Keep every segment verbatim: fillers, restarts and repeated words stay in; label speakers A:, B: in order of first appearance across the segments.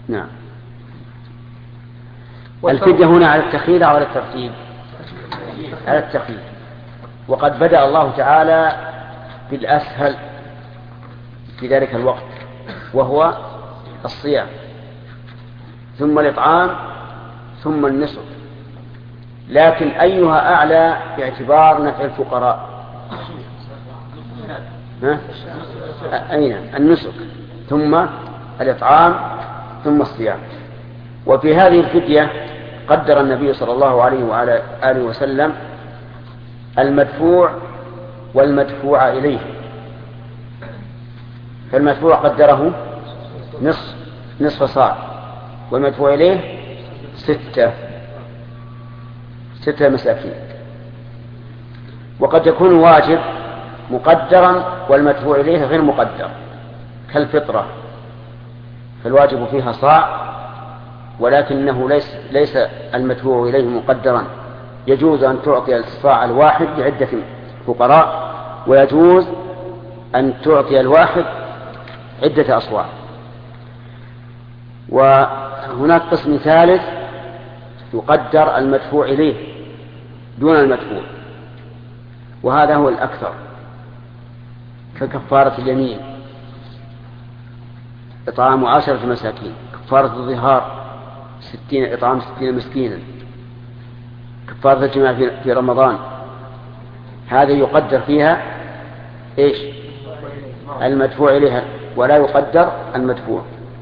A: نعم. الفدية هنا على التخيير أو على الترتيب؟ على التخيير. وقد بدأ الله تعالى بالأسهل في ذلك الوقت وهو الصيام، ثم الإطعام، ثم النسك. لكن أيها أعلى باعتبار نفع الفقراء؟ ها؟ أين؟ النسك، ثم الإطعام، ثم الصيام. وفي هذه الفدية قدر النبي صلى الله عليه وعلى آله وسلم المدفوع والمدفوع إليه. فالمدفوع قدره نصف نصف صاع، والمدفوع إليه ستة ستة مساكين. وقد يكون واجب مقدرا والمدفوع إليه غير مقدر، كالفطرة، فالواجب فيها صاع ولكنه ليس, ليس المدفوع إليه مقدرا. يجوز أن تعطي الصاع الواحد لعدة فقراء، ويجوز أن تعطي الواحد عدة أصواع. وهناك قسم ثالث يقدر المدفوع إليه دون المدفوع، وهذا هو الأكثر، ككفارة اليمين، إطعام عشرة مساكين، كفارة الظهار ستين إطعام ستين مسكينا، كفارة الجماع في رمضان. هذا يقدر فيها إيش؟ المدفوع إليها، ولا يقدر المدفوع.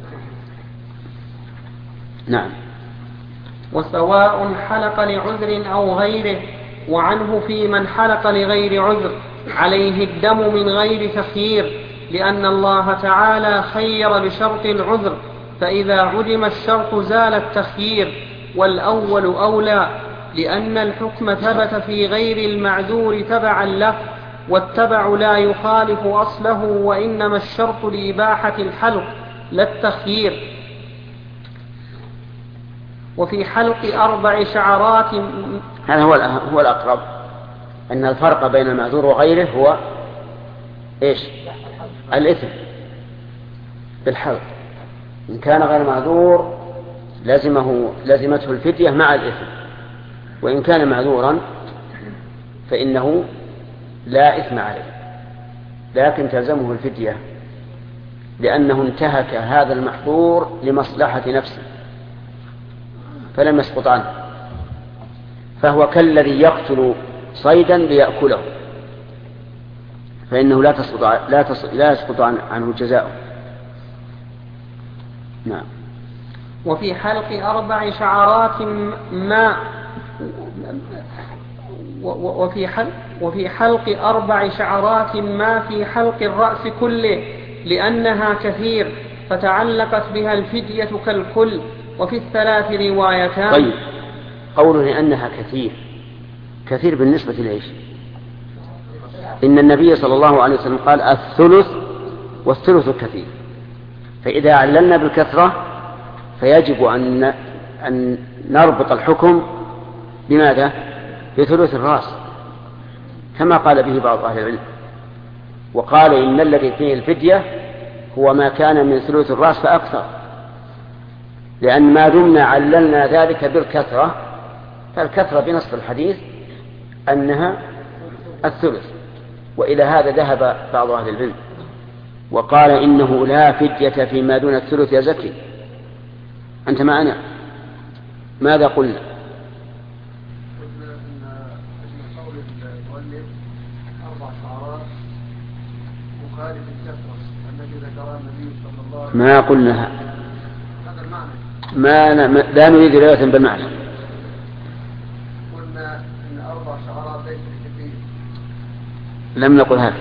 A: نعم.
B: وسواء حلق لعذر أو غيره، وعنه في من حلق لغير عذر عليه الدم من غير تخيير، لأن الله تعالى خير بشرط العذر، فإذا عدم الشرط زال التخيير، والأول أولى، لأن الحكم ثبت في غير المعذور تبعا له، والتبع لا يخالف أصله، وإنما الشرط لإباحة الحلق لا التخيير. وفي حلق أربع شعرات،
A: هذا هو هو الأقرب، أن الفرق بين المعذور وغيره هو إيش؟ الإثم بالحلق. إن كان غير معذور لازمه لازمته الفدية مع الإثم، وإن كان معذورا فإنه لا إثم عليه، لكن تلزمه الفدية، لأنه انتهك هذا المحظور لمصلحة نفسه فلم يسقط عنه، فهو كالذي يقتل صيدا ليأكله، فإنه لا تسقط لا تسقط لا يسقط عنه جزاؤه. نعم.
B: وفي حلق أربع شعرات ما وفي حلق وفي حلق أربع شعرات ما في حلق الرأس كله، لأنها كثير فتعلقت بها الفدية كالكل. وفي الثلاث روايتان.
A: طيب، قوله لأنها كثير، كثير بالنسبة لإيش؟ إن النبي صلى الله عليه وسلم قال الثلث، والثلث كثير، فإذا عللنا بالكثرة فيجب أن أن نربط الحكم بماذا؟ بثلث الرأس، كما قال به بعض أهل العلم، وقال إن الذي فيه الفدية هو ما كان من ثلث الرأس فأكثر، لأن ما دمنا عللنا ذلك بالكثرة، فالكثرة بنص الحديث أنها الثلث. وإلى هذا ذهب بعض أهل العلم وقال إنه لا فدية فيما دون الثلث يا زكي. أنت معنا؟ ماذا قلنا؟ ما قلنا ما لا نريد رواية بالمعنى.
C: قلنا إن أربع شعرات ليس كثير.
A: لم نقل هكذا.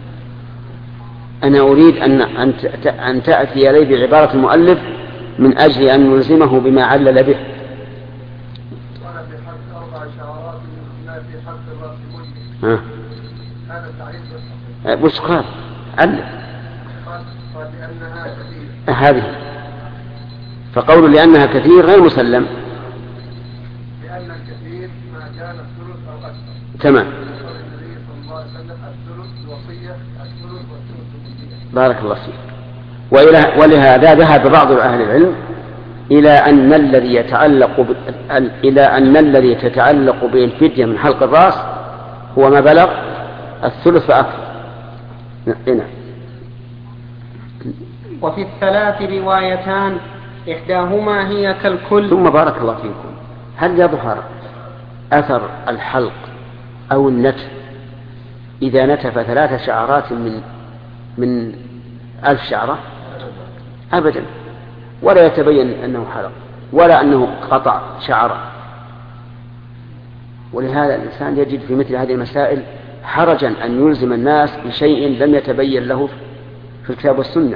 A: أنا أريد أن أن تأتي لي بعبارة المؤلف من أجل أن نلزمه بما علل به.
C: ولا في حلق أربع شعرات ما في حلق الرأس كله. هذا تعريف
A: وش قال؟ علل.
C: قال لأنها كثير.
A: هذه. فقول لأنها كثير غير مسلم.
C: لأن الكثير ما كان الثلث أو أكثر.
A: تمام.
C: الثلث
A: بارك الله فيك. ولهذا ذهب بعض أهل العلم إلى أن الذي يتعلق ب... إلى أن الذي تتعلق به الفدية من حلق الرأس هو ما بلغ الثلث فأكثر. هنا.
B: وفي الثلاث روايتان إحداهما هي كالكل.
A: ثم بارك الله فيكم، هل يظهر أثر الحلق أو النتف إذا نتف ثلاث شعرات من من ألف شعرة؟ أبدا، ولا يتبين أنه حلق ولا أنه قطع شعرا. ولهذا الإنسان يجد في مثل هذه المسائل حرجا أن يلزم الناس بشيء لم يتبين له في الكتاب والسنة.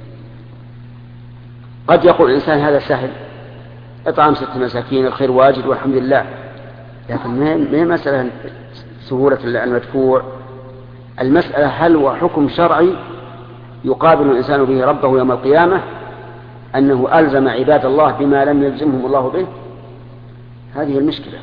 A: قد يقول الإنسان هذا سهل، إطعام ست مساكين الخير واجد والحمد لله، لكن ما هي مسألة سهولة المدفوع. المسألة هل هو حكم شرعي يقابل الإنسان به ربه يوم القيامة، أنه ألزم عباد الله بما لم يلزمهم الله به؟ هذه المشكلة.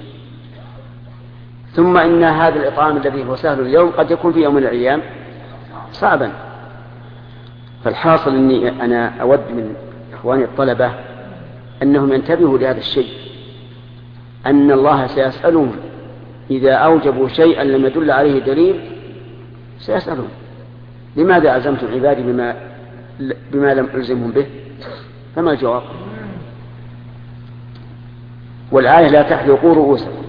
A: ثم إن هذا الإطعام الذي هو سهل اليوم قد يكون في يوم من الأيام صعبا. فالحاصل أني أنا أود من إخواني الطلبة أنهم ينتبهوا لهذا الشيء، أن الله سيسألهم إذا أوجبوا شيئا لم يدل عليه دليل، سيسألهم لماذا ألزمتم عبادي بما, بما لم ألزمهم به؟ فما الجواب؟ والآية لا تحلقوا رؤوسكم،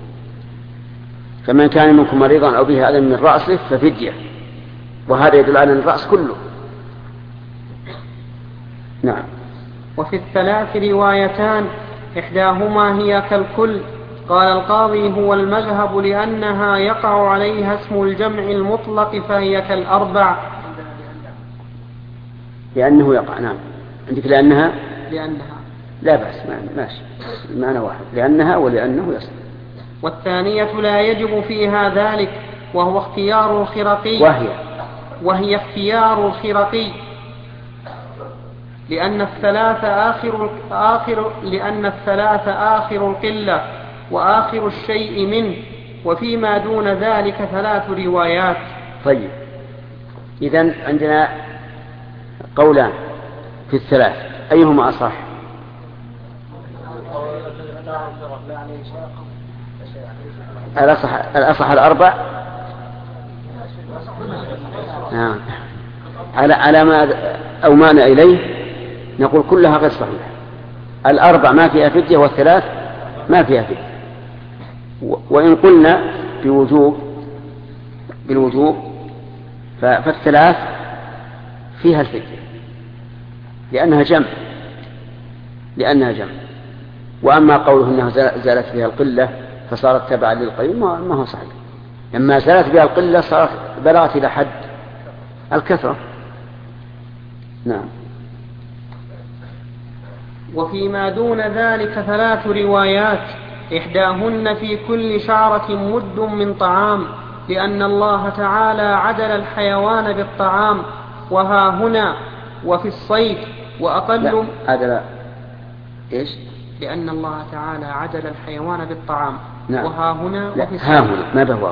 A: فمن كان منكم مريضا أو به أذى من رأسه ففدية، وهذا يدل على الرأس كله. نعم.
B: وفي الثلاث روايتان إحداهما هي كالكل. قال القاضي هو المذهب لأنها يقع عليها اسم الجمع المطلق فهي كالأربع.
A: لأنه يقع. نعم عندك لأنها
B: لأنها
A: لا بأس، ماشي، معنى واحد، لأنها ولأنه يصل.
B: والثانية لا يجب فيها ذلك، وهو اختيار الخرقي
A: وهي
B: وهي اختيار الخرقي لأن الثلاث آخر آخر لأن الثلاث آخر القلة وآخر الشيء منه، وفيما دون ذلك ثلاث روايات.
A: طيب، إذن عندنا قولان في الثلاث، أيهما أصح؟ الأصح الأصح الأربع. نعم. على على ما أومأنا إليه نقول كلها غير صحيحة. الأربع ما فيها فدية والثلاث ما فيها فدية. وإن قلنا بوجوب بالوجوب فالثلاث فيها الفدية لأنها جمع لأنها جمع وأما قوله أنها زالت فيها القلة فصارت تبعا للقليل ما هو صحيح. لما زالت بها القلة صارت بلغت إلى حد الكثرة. نعم.
B: وفيما دون ذلك ثلاث روايات، إحداهن في كل شعرة مد من طعام، لأن الله تعالى عدل الحيوان بالطعام، وها هنا وفي الصيد وأقل.
A: لا عدل إيش؟
B: لأن الله تعالى عدل الحيوان بالطعام.
A: نعم.
B: وها هنا
A: لا.
B: وفي الصيد.
A: ها هنا ما به واو.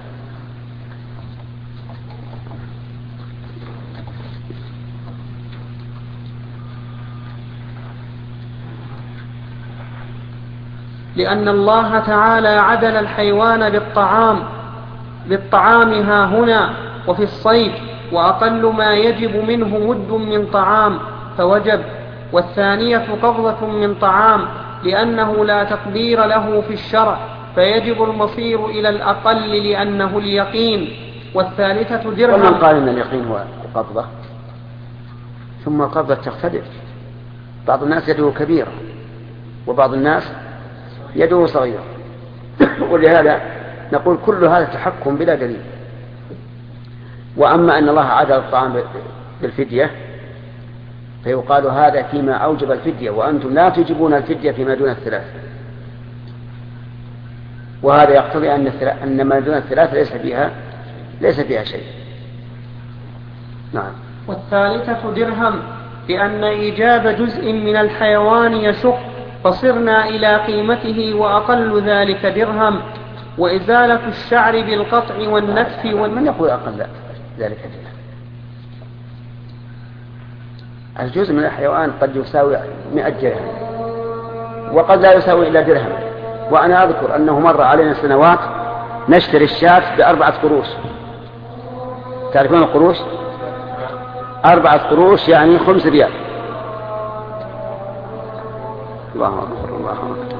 B: لأن الله تعالى عدل الحيوان بالطعام بالطعام ها هنا وفي الصيد، وأقل ما يجب منه مد من طعام فوجب. والثانية قبضة من طعام، لأنه لا تقدير له في الشرع فيجب المصير إلى الأقل لأنه اليقين. والثالثة درهم.
A: ومن قال إن اليقين هو القبضة؟ ثم القبضة تختلف، بعض الناس يده كبيرة وبعض الناس يده صغيرة، ولهذا نقول كل هذا تحكم بلا دليل. وأما أن الله عدل الطعام بالفدية فيقال هذا فيما أوجب الفدية، وأنتم لا تجبون الفدية فيما دون الثلاث، وهذا يقتضي أن أن ما دون الثلاث ليس فيها ليس فيها شيء. نعم.
B: والثالثة درهم، لأن إيجاب جزء من الحيوان يشق، فصرنا إلى قيمته وأقل ذلك درهم. وإزالة الشعر بالقطع والنتف وال...
A: من يقول أقل ذلك درهم؟ الجزء من الحيوان قد يساوي مئة درهم وقد لا يساوي إلا درهم. وأنا أذكر أنه مر علينا سنوات نشتري الشاة بأربعة قروش. تعرفون القروش؟ أربعة قروش يعني خمس ريال. الله أكبر الله أكبر.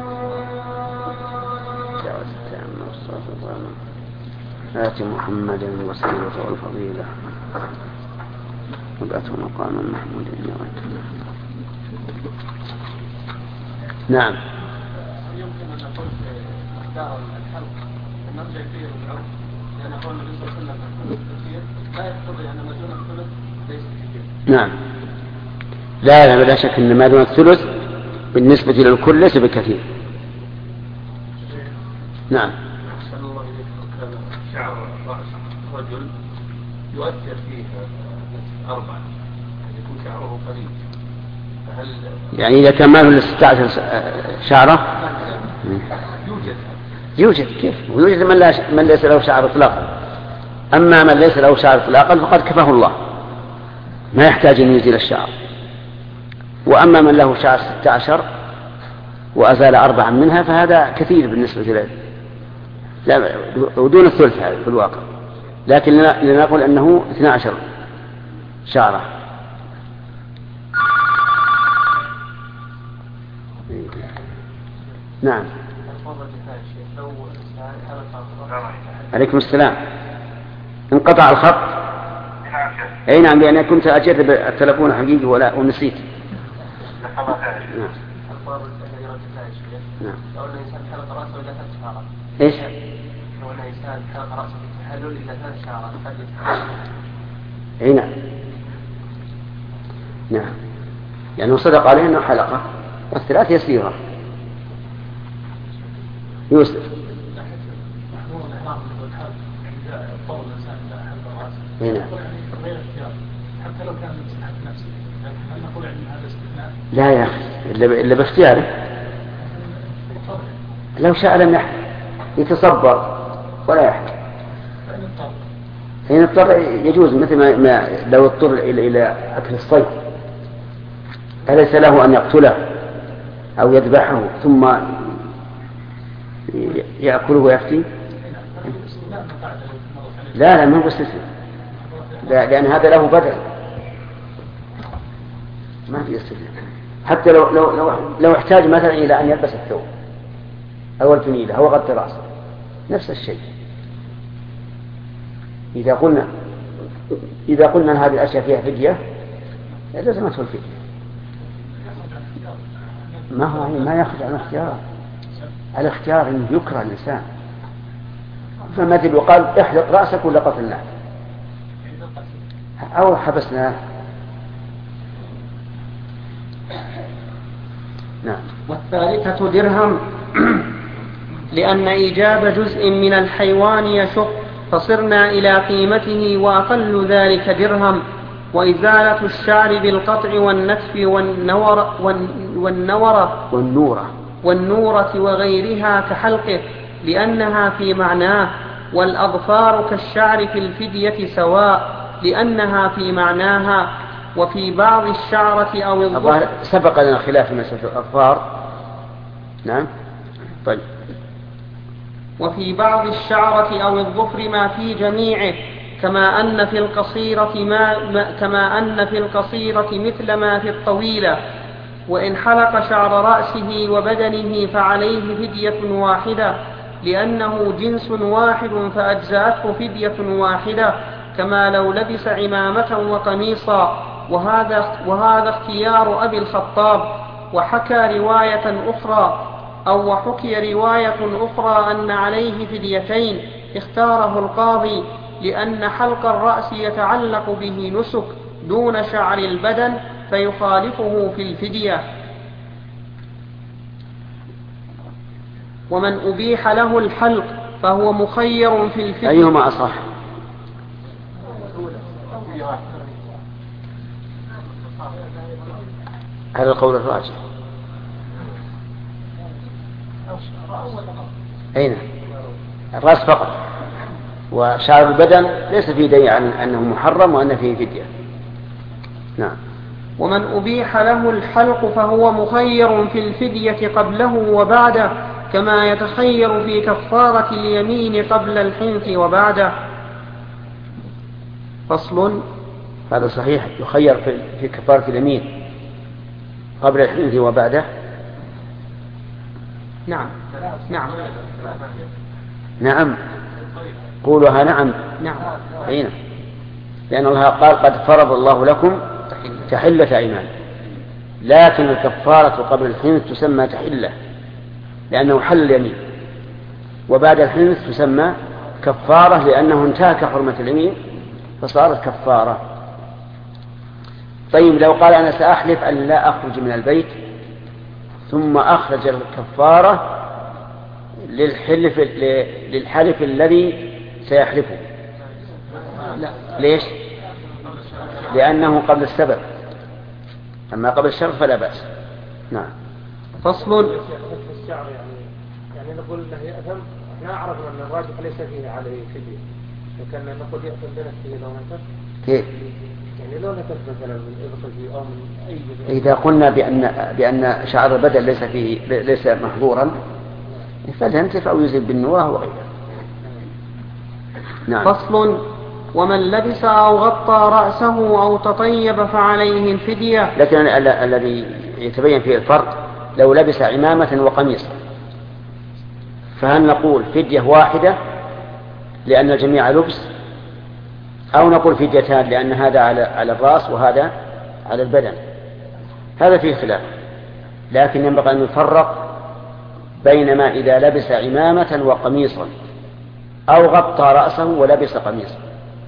A: آت محمدا الوسيلة والفضيلة وابعثه مقاما محمودا يا نعم.
C: يمكن أن نقول في مقدار الحلق نرجع فيه العرض، لأن قول النبي صلى الله عليه وسلم كثير لا يقتضي أن ما دون الثلث ليس كثير.
A: نعم. لا لا بلا شك أن ما دون الثلث بالنسبة للكل ليس بكثير. نعم.
C: أحسن الله إليك. كان شعر رأس رجل يؤثر فيه أربعة يكون شعره قليل، فهل
A: يعني إذا كان ما له ستة عشر شعرة
C: يوجد
A: يوجد كيف؟ ويوجد من, لا من ليس له شعر إطلاقا. أما من ليس له شعر إطلاقا فقد كفاه الله، ما يحتاج أن يزيل الشعر. وأما من له شعر ستة عشر وأزال أربعا منها فهذا كثير بالنسبة له، لا ودون الثلث هذا في الواقع، لكن لنقول أنه اثنا عشر شعرة. نعم. عليكم السلام. انقطع الخط. اي نعم، لأن كنت أجرب التلفون حقيقي ولا ونسيت. نعم. نعم.
C: لو الإنسان حلق رأسه إلى ثلاث شعرات.
A: إيش؟
C: لو الإنسان حلق رأسه بالتحلل إلى ثلاث شعرات قد يتحلل.
A: اي نعم. نعم. يعني صدق عليه أنه حلقة والثلاث يسيرة. يوسف. هنا.
C: حتى لو كان مسحب نفسه، هل نقول عن هذا استثناء؟
A: لا يا أخي، إلا باختياره. لو شاء لم يحلق، يتصبر ولا يحلق. حين اضطر يجوز، مثل ما, ما لو اضطر إلى إلى أكل الصيد أليس له أن يقتله أو يذبحه ثم يأكله ويفتي؟ لا لا ما هو استثناء، لأن هذا له بدل، ما في استثناء. حتى لو لو لو, لو احتاج مثلا إلى أن يلبس الثوب أو الفنيلة أو غطي رأسه نفس الشيء. إذا قلنا إذا قلنا أن هذه الأشياء فيها فدية لازمته الفدية، ما هو ما يخرج عن الاختيار. الاختيار إنه يكره الإنسان، فمثل يقال احلق رأسك ولا قتلناه أو حبسناه. نعم.
B: والثالثة درهم، لأن إيجاب جزء من الحيوان يشق، فصرنا إلى قيمته وأقل ذلك درهم. وإزالة الشعر بالقطع والنتف والنور والنورة
A: والنورة
B: والنورة وغيرها كحلقه، لأنها في معناه. والأظفار كالشعر في الفدية سواء، لأنها في معناها. وفي بعض الشعرة أو الظفر
A: سبق لنا خلاف مسألة الأظفار. نعم. طيب.
B: وفي بعض الشعرة أو الظفر ما في جميعه، كما أن في القصيرة ما, ما كما أن في القصيرة مثل ما في الطويلة. وإن حلق شعر رأسه وبدنه فعليه فدية واحدة، لأنه جنس واحد فأجزأته فدية واحدة، كما لو لبس عمامة وقميصا. وهذا, وهذا اختيار أبي الخطاب. وحكى رواية أخرى أو وحكي رواية أخرى أن عليه فديتين، اختاره القاضي، لأن حلق الرأس يتعلق به نسك دون شعر البدن فيخالفه في الفدية. ومن أبيح له الحلق فهو مخير في الفدية.
A: أيهما أصح؟ هذا القول الراجح. أين الرأس فقط، وشعر البدن ليس فيه دليل عن أنه محرم وأن فيه فدية. نعم.
B: ومن أبيح له الحلق فهو مخير في الفدية قبله وبعده، كما يتخير في كفارة اليمين قبل الحنث وبعده. فصل.
A: هذا صحيح، يخير في كفارة اليمين قبل الحنث وبعده.
B: نعم نعم
A: نعم قولها نعم
B: نعم
A: أين؟ لأن الله قال قد فرض الله لكم تحلة أيمان، لكن الكفارة قبل الحنث تسمى تحلة لأنه حل اليمين، وبعد الحنث تسمى كفارة لأنه انتهك حرمة اليمين فصارت كفارة. طيب لو قال أنا سأحلف أن لا أخرج من البيت ثم أخرج الكفارة للحلف, للحلف الذي سيحلفه، لا. ليش؟ لأنه قبل السبب، أما قبل الشرط فلا بأس. نعم.
B: فصل.
C: الشعر يعني يعني نقول انه يأثم، احنا عرفنا ان الراجح ليس فيه عليه فدية، وكان نقول يأثم بنفسه لو نتف.
A: كيف؟
C: يعني لو نتف مثلا من إبطه أو من أي بدل.
A: إذا قلنا بأن بأن شعر البدن ليس فيه ليس محظورا فلينتف أو يزيل بالنواه وغيره. نعم.
B: فصل. ومن لبس أو غطى رأسه أو تطيب فعليه الفدية.
A: لكن الذي يتبين فيه الفرق لو لبس عمامة وقميصا، فهل نقول فدية واحدة لأن الجميع لبس، أو نقول فديتان لأن هذا على الرأس وهذا على البدن؟ هذا فيه خلاف، لكن ينبغي أن نفرق بين ما إذا لبس عمامة وقميصا أو غطى رأسه ولبس قميصا.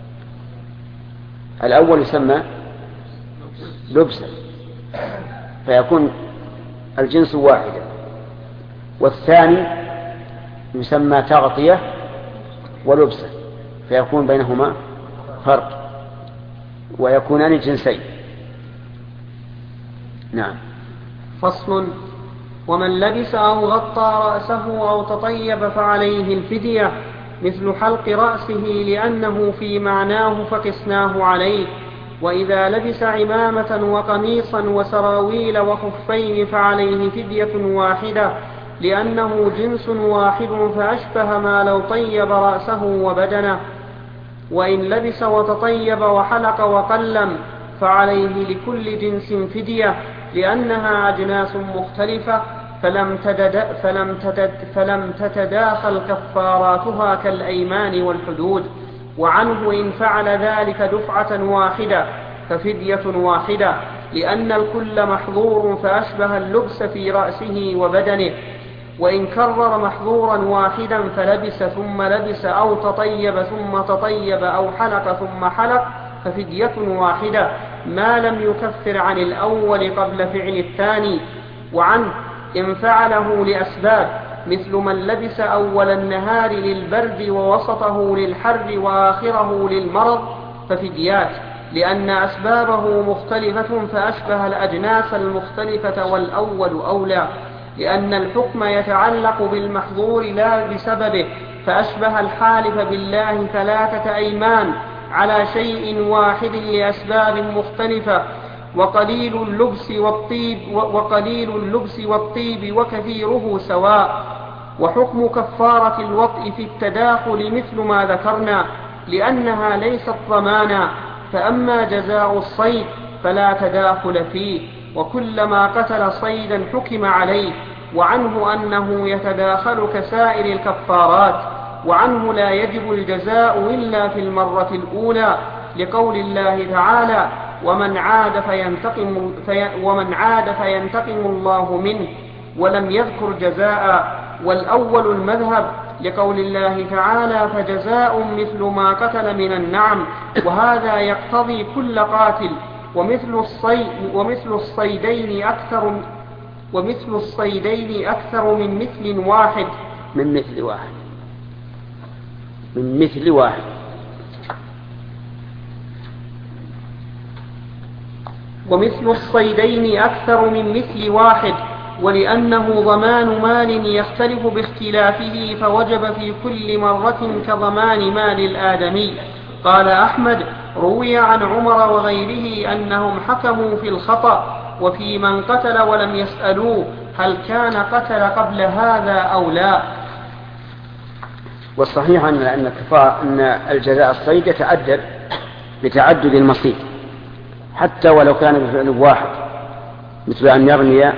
A: الأول يسمى لبسا فيكون الجنس واحدا، والثاني يسمى تغطية ولبسا فيكون بينهما فرق ويكونان جنسين. نعم.
B: فصل. ومن لبس أو غطى رأسه أو تطيب فعليه الفدية، مثل حلق رأسه لأنه في معناه فقسناه عليه. وإذا لبس عمامة وقميصا وسراويل وخفين فعليه فدية واحدة لأنه جنس واحد فأشبه ما لو طيب رأسه وبدنه. وإن لبس وتطيب وحلق وقلم فعليه لكل جنس فدية لأنها أجناس مختلفة فلم, تدد فلم, تدد فلم تتداخل كفاراتها كالأيمان والحدود. وعنه إن فعل ذلك دفعة واحدة ففدية واحدة لأن الكل محظور فأشبه اللبس في رأسه وبدنه. وإن كرر محظورا واحدا فلبس ثم لبس أو تطيب ثم تطيب أو حلق ثم حلق ففدية واحدة ما لم يكفر عن الأول قبل فعل الثاني. وعنه إن فعله لأسباب مثل من لبس أول النهار للبرد ووسطه للحر وآخره للمرض ففديات لأن أسبابه مختلفة فأشبه الأجناس المختلفة والأول أولى، لأن الحكم يتعلق بالمحظور لا بسببه فأشبه الحالف بالله ثلاثة أيمان على شيء واحد لأسباب مختلفة. وقليل اللبس والطيب وقليل اللبس والطيب وكثيره سواء. وحكم كفارة الوطء في التداخل مثل ما ذكرنا لأنها ليست ضمانا. فأما جزاء الصيد فلا تداخل فيه، وكلما قتل صيدا حكم عليه. وعنه أنه يتداخل كسائر الكفارات. وعنه لا يجب الجزاء إلا في المرة الأولى لقول الله تعالى ومن عاد فينتقم, في ومن عاد فينتقم الله منه، ولم يذكر جزاء. والأول المذهب لقول الله تعالى فجزاء مثل ما قتل من النعم، وهذا يقتضي كل قاتل. ومثل الصيد ومثل الصيدين أكثر ومثل الصيدين أكثر من مثل واحد
A: من مثل واحد من مثل واحد
B: ومثل الصيدين أكثر من مثل واحد ولأنه ضمان مال يختلف باختلافه فوجب في كل مرة كضمان مال الآدمي. قال أحمد روي عن عمر وغيره أنهم حكموا في الخطأ وفي من قتل ولم يسألوه هل كان قتل قبل هذا أو لا.
A: والصحيح أن أن أن الجزاء الصيد يتعدد بتعدد المصيد حتى ولو كان بفعل واحد، مثل أن يرمي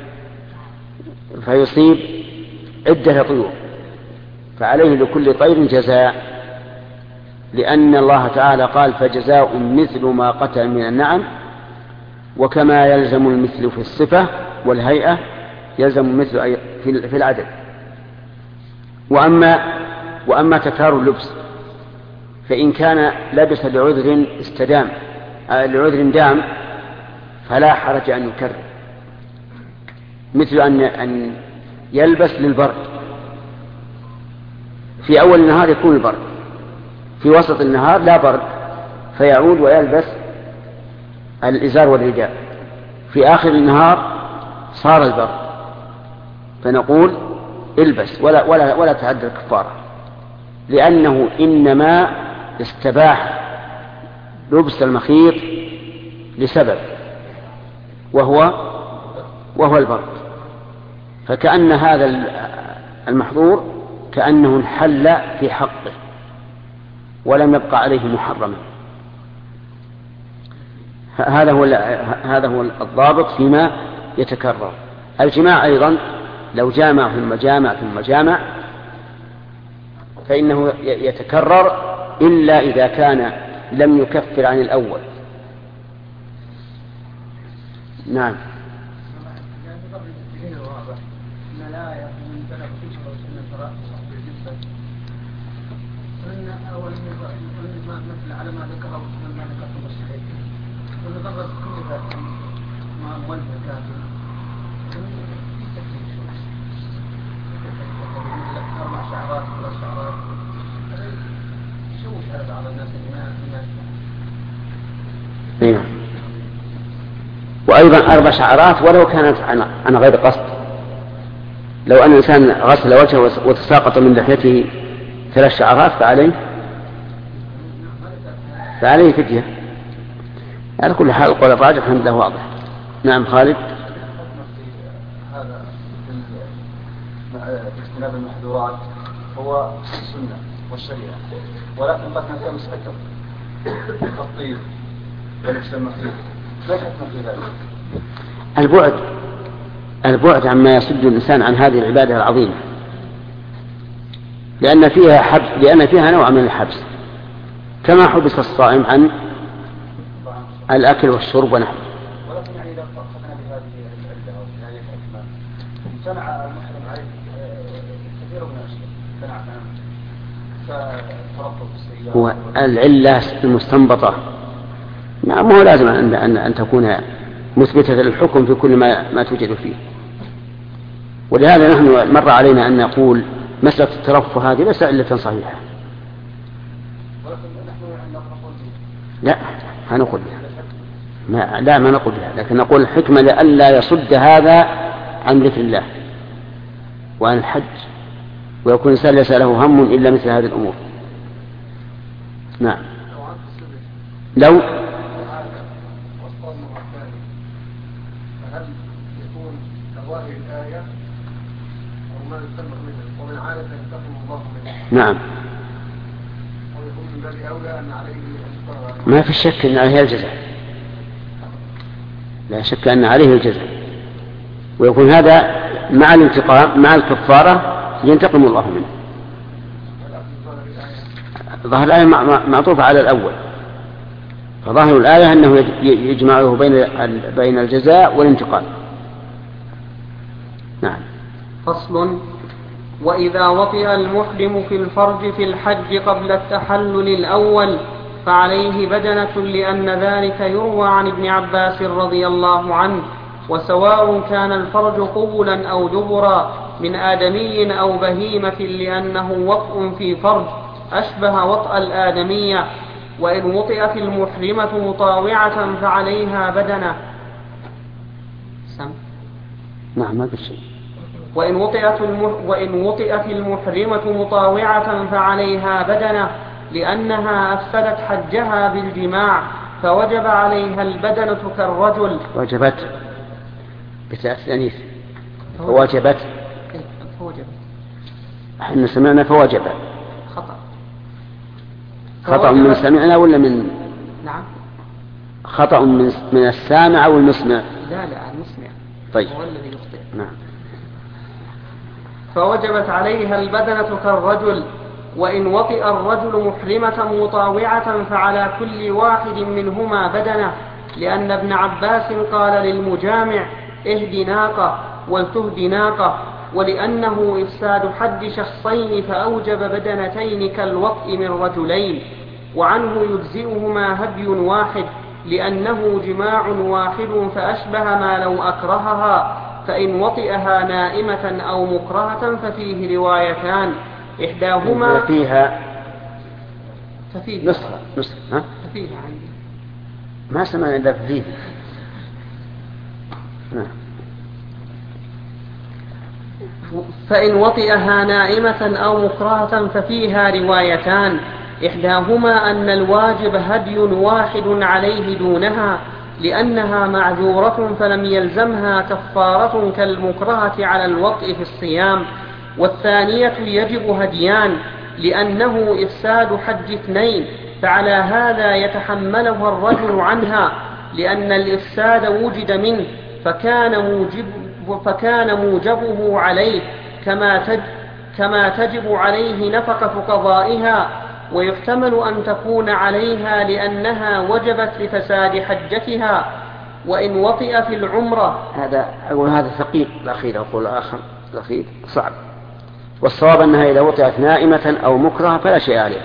A: فيصيب عدة طيور فعليه لكل طير جزاء، لأن الله تعالى قال فجزاء مثل ما قتل من النعم، وكما يلزم المثل في الصفة والهيئة يلزم المثل في العدد. وأما وأما تكرار اللبس فإن كان لبس لعذر استدام لعذر دام فلا حرج أن يكرر، مثل أن أن يلبس للبرد، في أول النهار يكون البرد، في وسط النهار لا برد فيعود ويلبس الإزار والرداء، في آخر النهار صار البرد فنقول البس ولا ولا ولا تعد الكفارة، لأنه إنما استباح لبس المخيط لسبب وهو وهو البرد، فكأن هذا المحظور كأنه انحل في حقه ولم يبقى عليه محرما. هذا هو هذا هو الضابط فيما يتكرر. الجماع أيضا لو جامع ثم جامع ثم جامع فإنه يتكرر إلا إذا كان لم يكفر عن الأول. نعم.
C: على ما ذكره ما ذكرته الصحيح ونظرت كل ما مولد كافر أربع شعرات ولا شعرات شو هذا على الناس
A: اللي وأيضا أربع شعرات ولو كانت عن غير قصد، لو أن الإنسان غسل وجهه وتساقط من لحيته ثلاث شعرات فعليه فعليه فدية. على كل حال القول الراجح الحمد لله واضح. نعم خالد.
C: هذا اجتناب المحظورات هو السنة والشريعة، ولكن قد كان مستكبر الطيب ولبس المخيط لا حكمة في ذلك.
A: البعد البعد عما يصد الإنسان عن هذه العبادة العظيمة، لأن فيها حبس، لأن فيها نوع من الحبس، كما حبس الصائم عن الأكل والشرب ونحوه.
C: ولكن يعني إذا أخذنا بهذه العلة أو بهذه الحكمة امتنع المحرم عليه كثير من الأشياء، امتنع كترقب السيارة.
A: هو العلة المستنبطة نعم هو لازم أن, أن, أن تكون مثبتة للحكم في كل ما, ما توجد فيه. ولهذا نحن مر علينا أن نقول مسألة الترفه هذه ليس علة صحيحة. لا ما نقول بها، ما لا ما نقول بها، لكن نقول الحكمة لئلا يصد هذا عن ذكر الله وعن الحج، ويكون الإنسان ليس له هم إلا مثل هذه الأمور. نعم. لو نعم ما في شك أن عليه الجزاء، لا شك أن عليه الجزاء، ويكون هذا مع الانتقام مع الكفارة ينتقم الله منه. ظاهر الآية معطوفة على الأول، فظاهر الآية أنه يجمعه بين بين الجزاء والانتقام. نعم.
B: فصل. وإذا وطئ المحرم في الفرج في الحج قبل التحلل الأول فعليه بدنة، لأن ذلك يروى عن ابن عباس رضي الله عنه، وسواء كان الفرج قبلا أو دبرا من آدمي أو بهيمة، لأنه وطء في فرج أشبه وطأ الآدمية. وإن وطئت المحرمة مطاوعة فعليها بدنة. سم.
A: نعم ما قلت شيء.
B: وإن وطئت, المح... وإن وطئت المحرمة مطاوعة فعليها بدنة، لأنها أفسدت حجها بالجماع فوجب عليها البدنة كالرجل.
A: وجبت بتأنيث فوجبت
B: فوجبت
A: احنا سمعنا فوجبت
B: خطأ
A: خطأ من سمعنا ولا من
B: نعم
A: خطأ من من السامع أو المسمع؟
B: لا لا المسمع
A: طيب
B: هو الذي يخطئ.
A: نعم.
B: فوجبت عليها البدنة كالرجل وإن وطئ الرجل محرمة مطاوعة فعلى كل واحد منهما بدنة لأن ابن عباس قال للمجامع اهد ناقة ولتهد ناقة ولأنه إفساد حد شخصين فأوجب بدنتين كالوطئ من رجلين وعنه يجزئهما هدي واحد لأنه جماع واحد فأشبه ما لو أكرهها فإن وطئها نائمة أو مكرهة ففيه روايتان إحداهما
A: فيها
B: ففيه
A: نسخة نسخة ها
B: ففيها عندي
A: ما سمعنا إلا فيه. نعم.
B: فإن وطئها نائمة أو مكرهة ففيها روايتان إحداهما أن الواجب هدي واحد عليه دونها لأنها معذورة فلم يلزمها كفارة كالمكرهة على الوطء في الصيام والثانية يجب هديان لأنه إفساد حج اثنين فعلى هذا يتحملها الرجل عنها لأن الإفساد وجد منه فكان موجب فكان موجبه عليه كما تج كما تجب عليه نفقة قضائها ويحتمل أن تكون عليها لأنها وجبت لفساد حجتها وإن وطئ في العمرة.
A: هذا أقول هذا ثقيل الأخير أقول الآخر الأخير صعب والصواب أنها إذا وطئت نائمة أو مكرهة فلا شيء عليها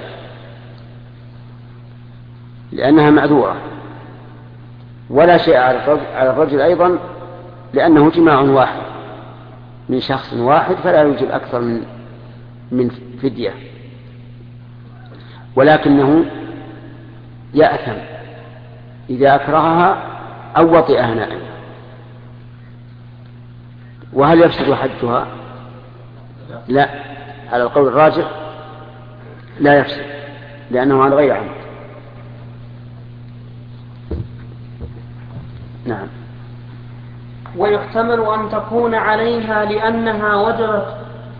A: لأنها معذورة ولا شيء على الرجل أيضا لأنه جماع واحد من شخص واحد فلا يوجب أكثر من من فدية ولكنه يأثم إذا أكرهها أو وطئها نائمة. وهل يفسد حجها؟ لا على القول الراجح لا يفسد لأنه على غير عمد. نعم.
B: ويحتمل أن تكون عليها لأنها وجبت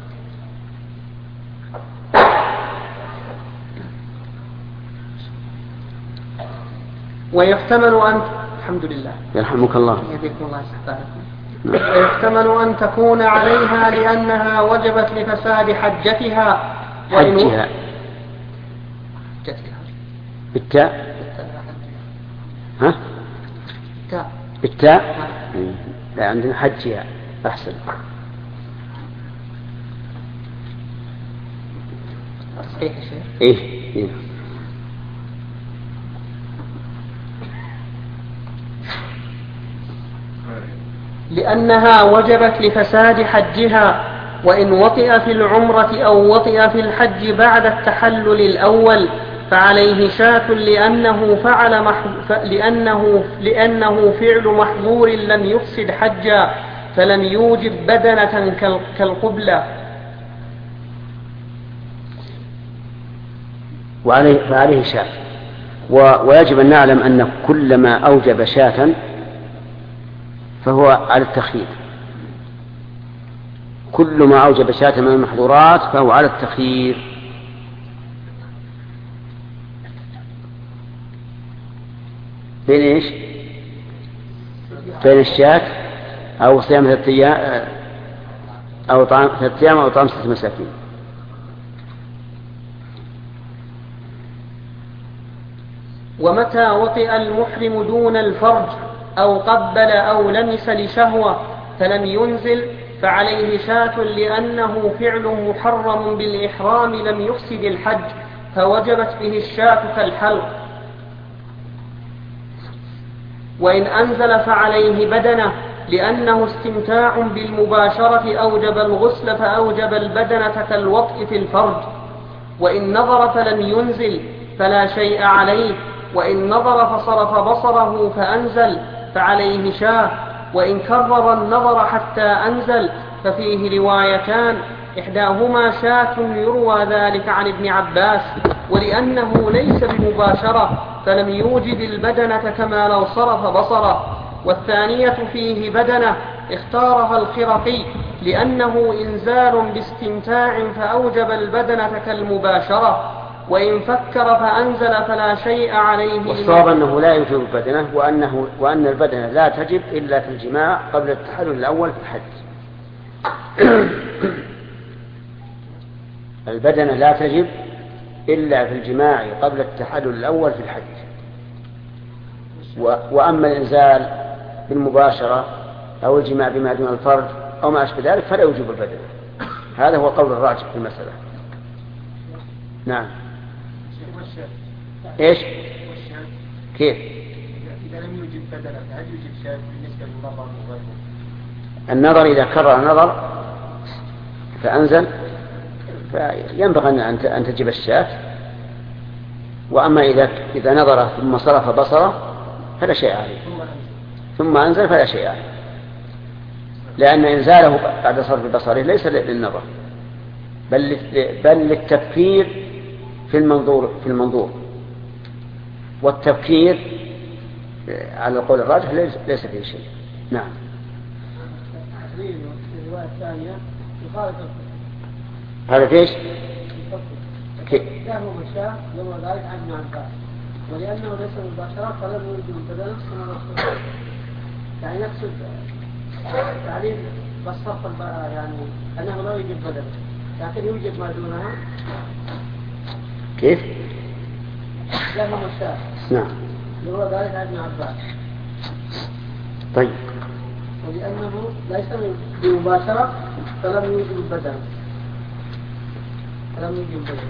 B: ويحتمل أن الحمد لله
A: يرحمك الله
B: يهديكم الله يسعدكم. ويحتمل أن تكون عليها لأنها وجبت لفساد حجتها
A: حجها بالتاء ها
B: بالتاء
A: بالتاء لا عندنا حجها أحسن.
B: صحيح يا شيخ.
A: إيه إيه
B: لأنها وجبت لفساد حجها وإن وطئ في العمرة أو وطئ في الحج بعد التحلل الأول فعليه شاة لأنه فعل مح... لأنه... لأنه فعل محظور لم يفسد حجا فلم يوجب بدنة كال... كالقبلة.
A: وعليه فعليه شاة و... ويجب أن نعلم أن كل ما أوجب شاة فهو على التخيير. كل ما أوجب شاة من المحظورات فهو على التخيير. بين إيش؟ بين الشاة أو صيام ثلاثة أيام أو طعام ثلاثة أيام أو طعام ستة مساكين.
B: ومتى وطئ المحرم دون الفرج أو قبل أو لمس لشهوة فلم ينزل فعليه شاة لأنه فعل محرم بالإحرام لم يفسد الحج فوجبت به الشاة كالحلق. وإن أنزل فعليه بدنة لأنه استمتاع بالمباشرة أوجب الغسل فأوجب البدنة كالوطء في الفرج. وإن نظر فلم ينزل فلا شيء عليه وإن نظر فصرف بصره فأنزل فعليه شاة وإن كرر النظر حتى أنزل ففيه روايتان إحداهما شاة يروى ذلك عن ابن عباس، ولأنه ليس بمباشرة فلم يوجد البدنة كما لو صرف بصره. والثانية فيه بدنة اختارها الخرقي لأنه إنزال باستمتاع فأوجب البدنة كالمباشرة، وإن فكر فأنزل فلا شيء عليه.
A: والصواب أنه لا يوجب البدنة، وأنه وأن البدنة لا تجب إلا في الجماع قبل التحلل الأول في الحج. البدنة لا تجب إلا في الجماع قبل التحلل الأول في الحج. وأما الإنزال بالمباشرة أو الجماع بما دون الفرج أو ما أشبه ذلك فلا يوجب البدنة. هذا هو القول الراجح في المسألة. نعم. إيش؟ كيف؟
C: إذا لم يوجد بدنة هل يوجد شاة بالنسبة للنظر وغيره؟
A: النظر إذا كرر النظر فأنزل فينبغي أن تجب الشاة. وأما إذا إذا نظر ثم صرف بصره فلا شيء عليه، ثم أنزل فلا شيء عليه، لأن إنزاله بعد صرف بصره ليس للنظر بل بل للتفكير في المنظور في المنظور والتفكير على القول الراجح ليس فيه شيء. نعم. هذا فيش كيف؟
D: لا هو مشاه لو ذلك عن ابن عباس، ولأنه ليس مباشرة فلم يوجد البدن ثم يعني نفس التعليم بالصرف يعني أنه لا يوجد بدن لكن يوجد ما دونها.
A: كيف؟
D: لا هو مشاه.
A: نعم.
D: لو ذلك عن ابن عباس.
A: طيب.
D: ولأنه ليس بمباشرة فلم يوجد البدن. فلم يوجد البدن.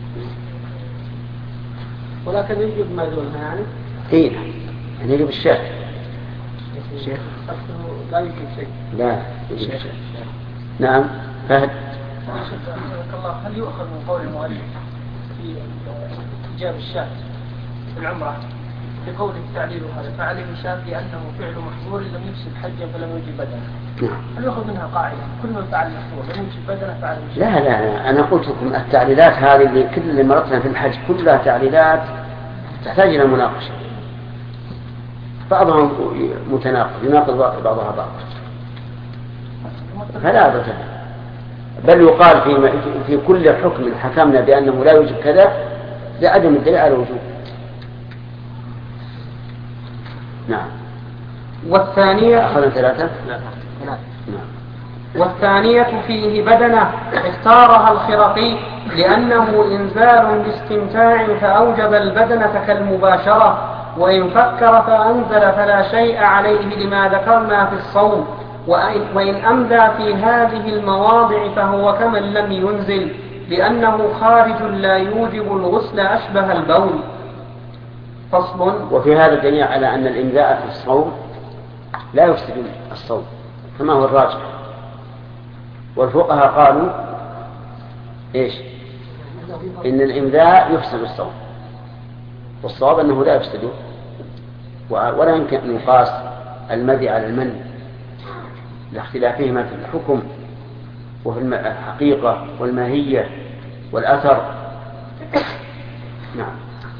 D: ولكن يوجد ما دونها يعني.
A: إيه. يعني يجب الشاة.
D: الشيخ. لا يوجد شيء.
A: لا يوجد شيء. نعم. فهد.
C: الله هل يؤخذ من قول المؤلف في إيجاب الشاة في العمرة بقول التعليل هذا فعليه شاة لأنه فعل محظور لم يفسد حجا فلم يوجب بدنه؟
A: نعم.
C: هل يؤخذ منها قاعدة كل من فعل محظور لم يوجب بدنه فعله شاة؟
A: لا لا أنا قلت لكم التعليلات هذه اللي كل اللي مرتنا في الحج كلها تعليلات تحتاج إلى مناقشة، بعضها متناقض يناقض بعضها بعض فلا أبدا، بل يقال في في كل حكم حكمنا بأنه لا يوجب كذا لعدم الدليل على الوجوب. نعم.
B: والثانية
A: أخذنا ثلاثة.
B: لا.
A: نعم.
B: والثانية فيه بدنة اختارها الخرقي لأنه إنزال باستمتاع فأوجب البدنة كالمباشرة، وإن فكر فأنزل فلا شيء عليه لما ذكرنا في الصوم، وإن أمدى في هذه المواضع فهو كمن لم ينزل لأنه خارج لا يوجب الغسل أشبه البول. فصل.
A: وفي هذا الدليل على أن الإمداء في الصوم لا يفسد الصوم كما هو الراجح، والفقهاء قالوا إيش؟ إن الإمداء يفسد الصوم، والصواب أنه لا يفسده، ولا يمكن أن يقاس المدي على المن لاختلافهما في الحكم وفي الحقيقة والماهية والأثر. نعم.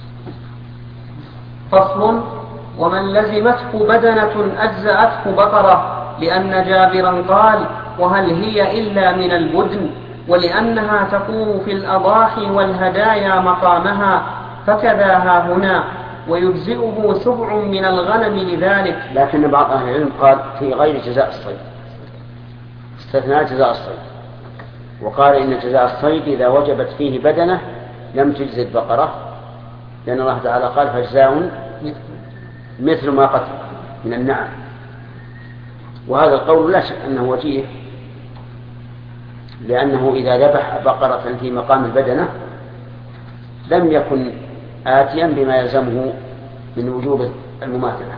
B: فصل. ومن لزمته بدنة أجزأته بقرة، لأن جابرا قال وهل هي إلا من البدن، ولأنها تقوم في الأضاحي والهدايا مقامها، فكذا ها هنا، ويجزئه سبع من الغنم لذلك.
A: لكن بعض أهل العلم قال في غير جزاء الصيد، استثناء جزاء الصيد، وقال إن جزاء الصيد إذا وجبت فيه بدنة لم تجزي البقرة، لأن الله تعالى قال فجزاء مثل ما قتل من النعم. وهذا القول لا شك أنه وجيه، لأنه إذا ذبح بقرة في مقام البدنة لم يكن آتيا بما يلزمه من وجوب المماثلة.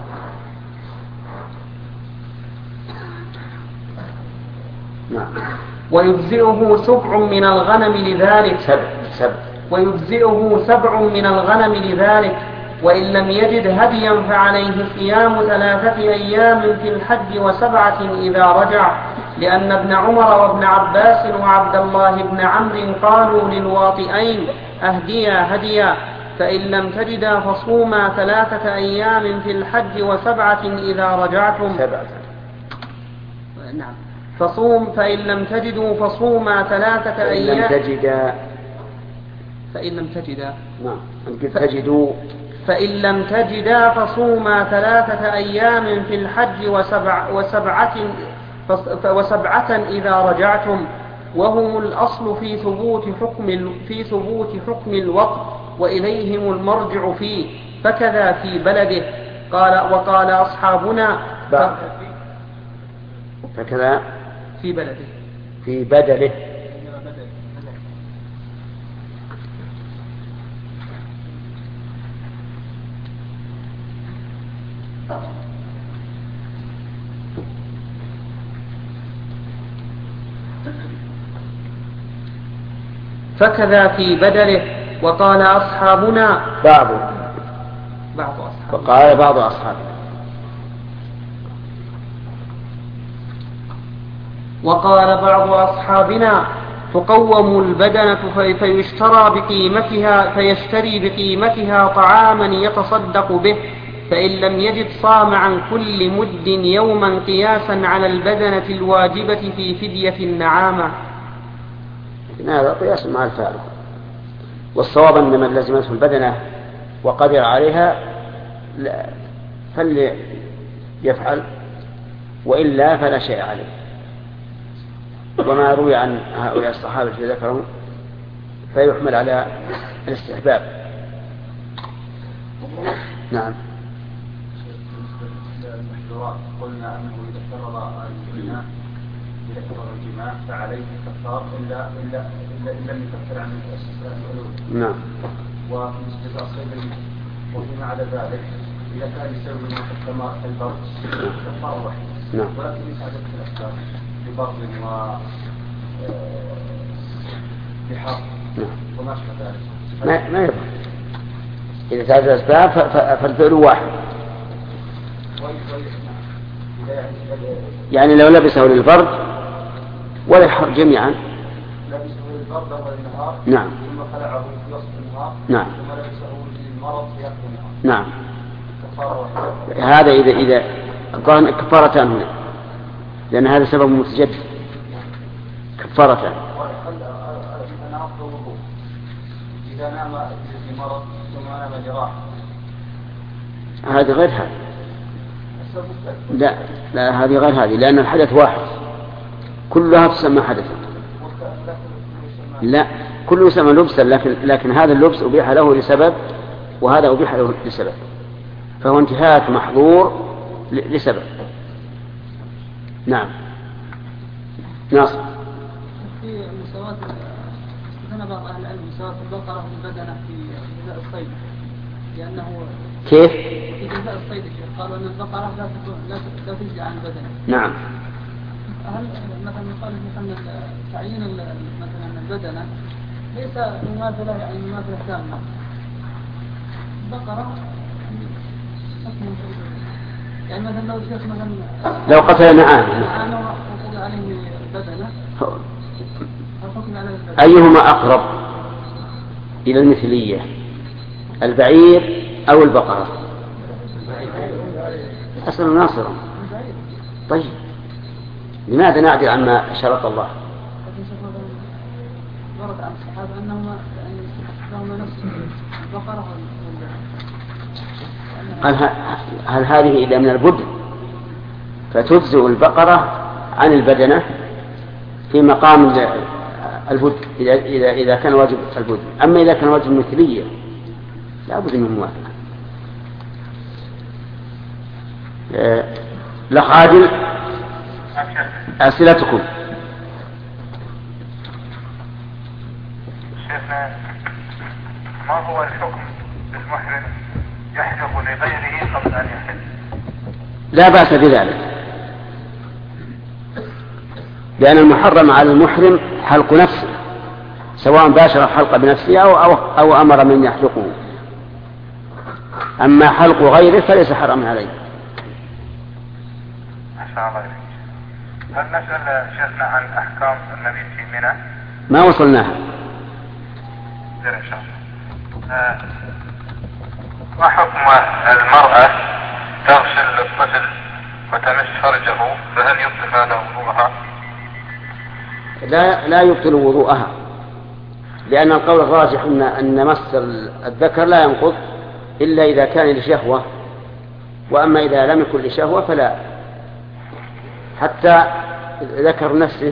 A: نعم.
B: ويجزئه سبع من الغنم لذلك.
A: سبع سبع.
B: ويجزئه سبع من الغنم لذلك، وإن لم يجد هديا فعليه صيام ثلاثة أيام في الحج وسبعة إذا رجع، لأن ابن عمر وابن عباس وعبد الله بن عمرو قالوا للواطئين أهديا هديا، فإن لم تجدا فصوما ثلاثة أيام في الحج وسبعة إذا رجعتم.
A: سبعة.
B: نعم. فصوم فإن لم تجدوا فصوما ثلاثة أيام.
A: فإن لم تجدا.
B: فإن لم تجدا.
A: نعم. تجدوا.
B: فإن لم تجدا فصوما ثلاثة أيام في الحج وسبع وسبعة وسبعة إذا رجعتم، وهم الأصل في ثبوت حكم في ثبوت حكم الوقت وإليهم المرجع فيه، فكذا في بلده. قال وقال أصحابنا
A: فكذا
B: في بلده
A: في بدله.
B: فكذا في بدله. وقال أصحابنا
A: بعض
B: بعض أصحابنا
A: وقال بعض أصحابنا
B: وقال بعض أصحابنا تقوم البدنة فيشترى بقيمتها فيشتري بقيمتها طعاما يتصدق به، فإن لم يجد صام عن كل مد يوما قياسا على البدنة الواجبة في فدية النعامة.
A: هذا قياس مع الفارق، والصواب أن من لزمته البدنة وقدر عليها فليفعل، وإلا فلا شيء عليه. وما روي عن هؤلاء الصحابة الذين ذكرهم فيحمل على الاستحباب. نعم.
E: المحظورات قلنا أنه إذا افترض الجماع إذا افترض الجماع فعليه كفار إلا إلا إلا إن لم يكفر عن الأولى.
A: نعم.
E: وبالنسبة للصيد وفيما عدا ذلك إذا كان يسوي من كما البرد كفار واحد.
A: نعم.
E: ولكن يساعدك الأسباب ببرد و بحر وما أشبه ذلك.
A: ما ما يضر. إذا تعدد الأسباب فالفعل واحد. يعني لو لبسه للبرد وللحر جميعا.
E: لبسه للبرد أول النهار.
A: نعم.
E: ثم خلعه في وسط النهار.
A: نعم.
E: ثم لبسه للمرض في آخر النهار.
A: نعم.
E: كفارة واحدة.
A: هذا إذا إذا الظاهر كفارتان هنا، لأن هذا سبب متجدد. كفارتان.
E: أنا أفضل وضوء إذا نام في مرض ثم نام جراح.
A: هذا غير هذا. لا لا هذه غير هذه، لأن الحدث واحد كلها تسمى حدثا. لا كله يسمى لبسا، لكن لكن هذا اللبس أبيح له لسبب وهذا أبيح له لسبب، فهو انتهاك محظور لسبب. نعم. ناصر.
D: في مساواة استثنى بعض أهل العلم مساواة البقرة والبدنة في جزاء الصيد، لأنه
A: كيف؟
D: في جزاء الصيد قالوا أن البقرة لا لا لا تجزي عن البدنة.
A: نعم.
D: هل مثلا يقال مثلا تعيين مثلا البدنة ليس مماثلة يعني مماثلة تامة. البقرة يعني مثلا لو شيخ مثلا
A: لو قتل نعام
D: نعام وقضى عليه بدنة
A: أيهما أقرب إلى المثلية، البعير أو البقرة؟ أصلا ناصرا. طيب لماذا نعدل عما شرط الله؟
D: ورد عن الصحابة أنهما لهما نفس البقرة.
A: هل, هل هذه إلا من البدن فتجزئ البقرة عن البدنة في مقام البدن إذا, إذا, إذا كان واجب البدن، أما إذا كان واجب المثلية لا بد من موافقة. أه لأخ عادل أسئلتكم.
F: شيخنا ما هو الحكم بالمحرم يحلف لغيره قبل أن يحل؟
A: لا بأس بذلك، لأن المحرم على المحرم حلق نفسه، سواء باشر الحلق بنفسه أو, أو, أو أمر من يحلقه. أما حلق غيره فليس حراما عليه.
F: ما شاء الله. هل نسأل شيخنا عن أحكام المبيت في منى؟
A: ما وصلناها.
F: إن شاء الله. آه. ما حكم المرأة تغسل الطفل وتمس فرجه، فهل يبطل هذا وضوءها؟
A: لا لا يبطل وضوءها، لأن القول الراجح أن أن مس الذكر لا ينقض إلا إذا كان لشهوة، وأما إذا لم يكن لشهوة فلا، حتى ذكر نفسه.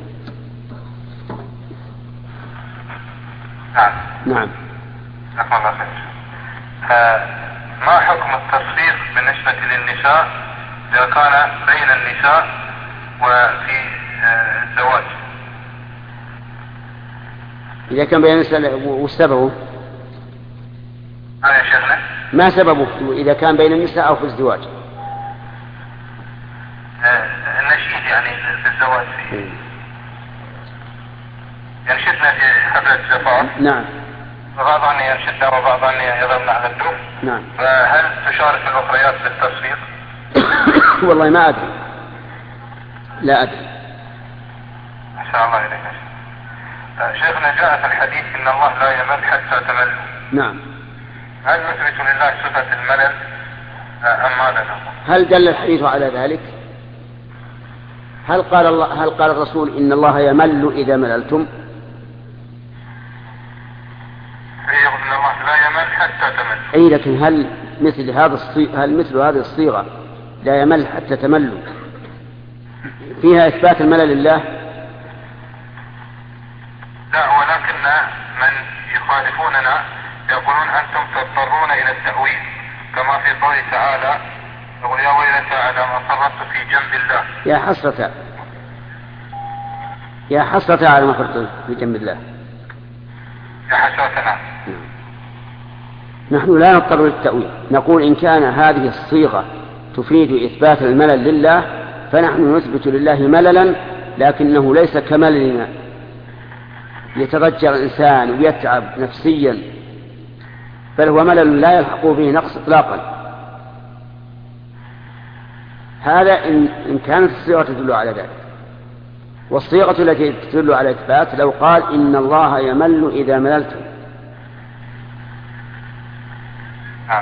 F: نعم.
A: نعم.
F: الله خير. آه ما حكم التصفيق بالنسبة للنساء إذا كان بين النساء وفي آه الزواج؟
A: إذا كان بين النساء والسبب؟
F: آه يا شيخنا.
A: ما سببه إذا كان بين النساء أو في الزواج؟
F: آه النشيد يعني في الزواج فيه. ينشدنا في حفلة الزفاف.
A: نعم.
F: وبعضهم ينشدنا وبعضهم يضربنا على الدف.
A: نعم.
F: فهل تشارك الأخريات في التصفيق؟
A: والله ما أدري، لا أدري.
F: أحسن الله إليك. شيخنا جاء في الحديث إن الله لا يمل حتى تمل.
A: نعم.
F: هل نثبت لله صفة الملل أم ماذا نقول؟
A: هل دل الحديث على ذلك؟ هل قال الله هل قال الرسول إن الله يمل إذا مللتم؟
F: يقول إن الله لا يمل حتى تمل.
A: أي لكن هل مثل هذا الصيغة هل مثل هذه الصيغة لا يمل حتى تملوا فيها إثبات الملل لله؟
F: لا، ولكن من يخالفوننا يقولون أنتم تضطرون إلى التأويل، كما في قوله تعالى يقول يا ويلتى على ما فرطت في جنب الله.
A: يا حسرة يا حسرة على ما فرطت في جنب الله.
F: يا حسرتنا.
A: نحن لا نضطر للتأويل، نقول إن كان هذه الصيغة تفيد إثبات الملل لله فنحن نثبت لله مللا، لكنه ليس كمللنا يتضجر الإنسان ويتعب نفسيا، بل هو ملل لا يلحق به نقص إطلاقا. هذا إن, إن كانت الصيغة تدل على ذلك. والصيغة التي تدل على إثبات لو قال إن الله يمل إذا مللتم.
F: نعم.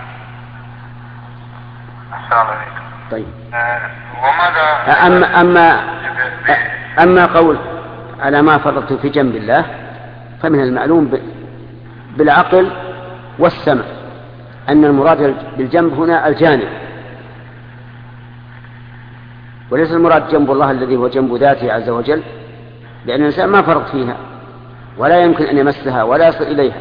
F: السلام عليكم.
A: طيب.
F: أه وماذا
A: أما أما أما قول على ما فرطت في جنب الله فمن المعلوم بالعقل والسمع أن المراد بالجنب هنا الجانب، وليس المراد جنب الله الذي هو جنب ذاته عز وجل، لأن الإنسان ما فرط فيها ولا يمكن أن يمسها ولا يصل إليها.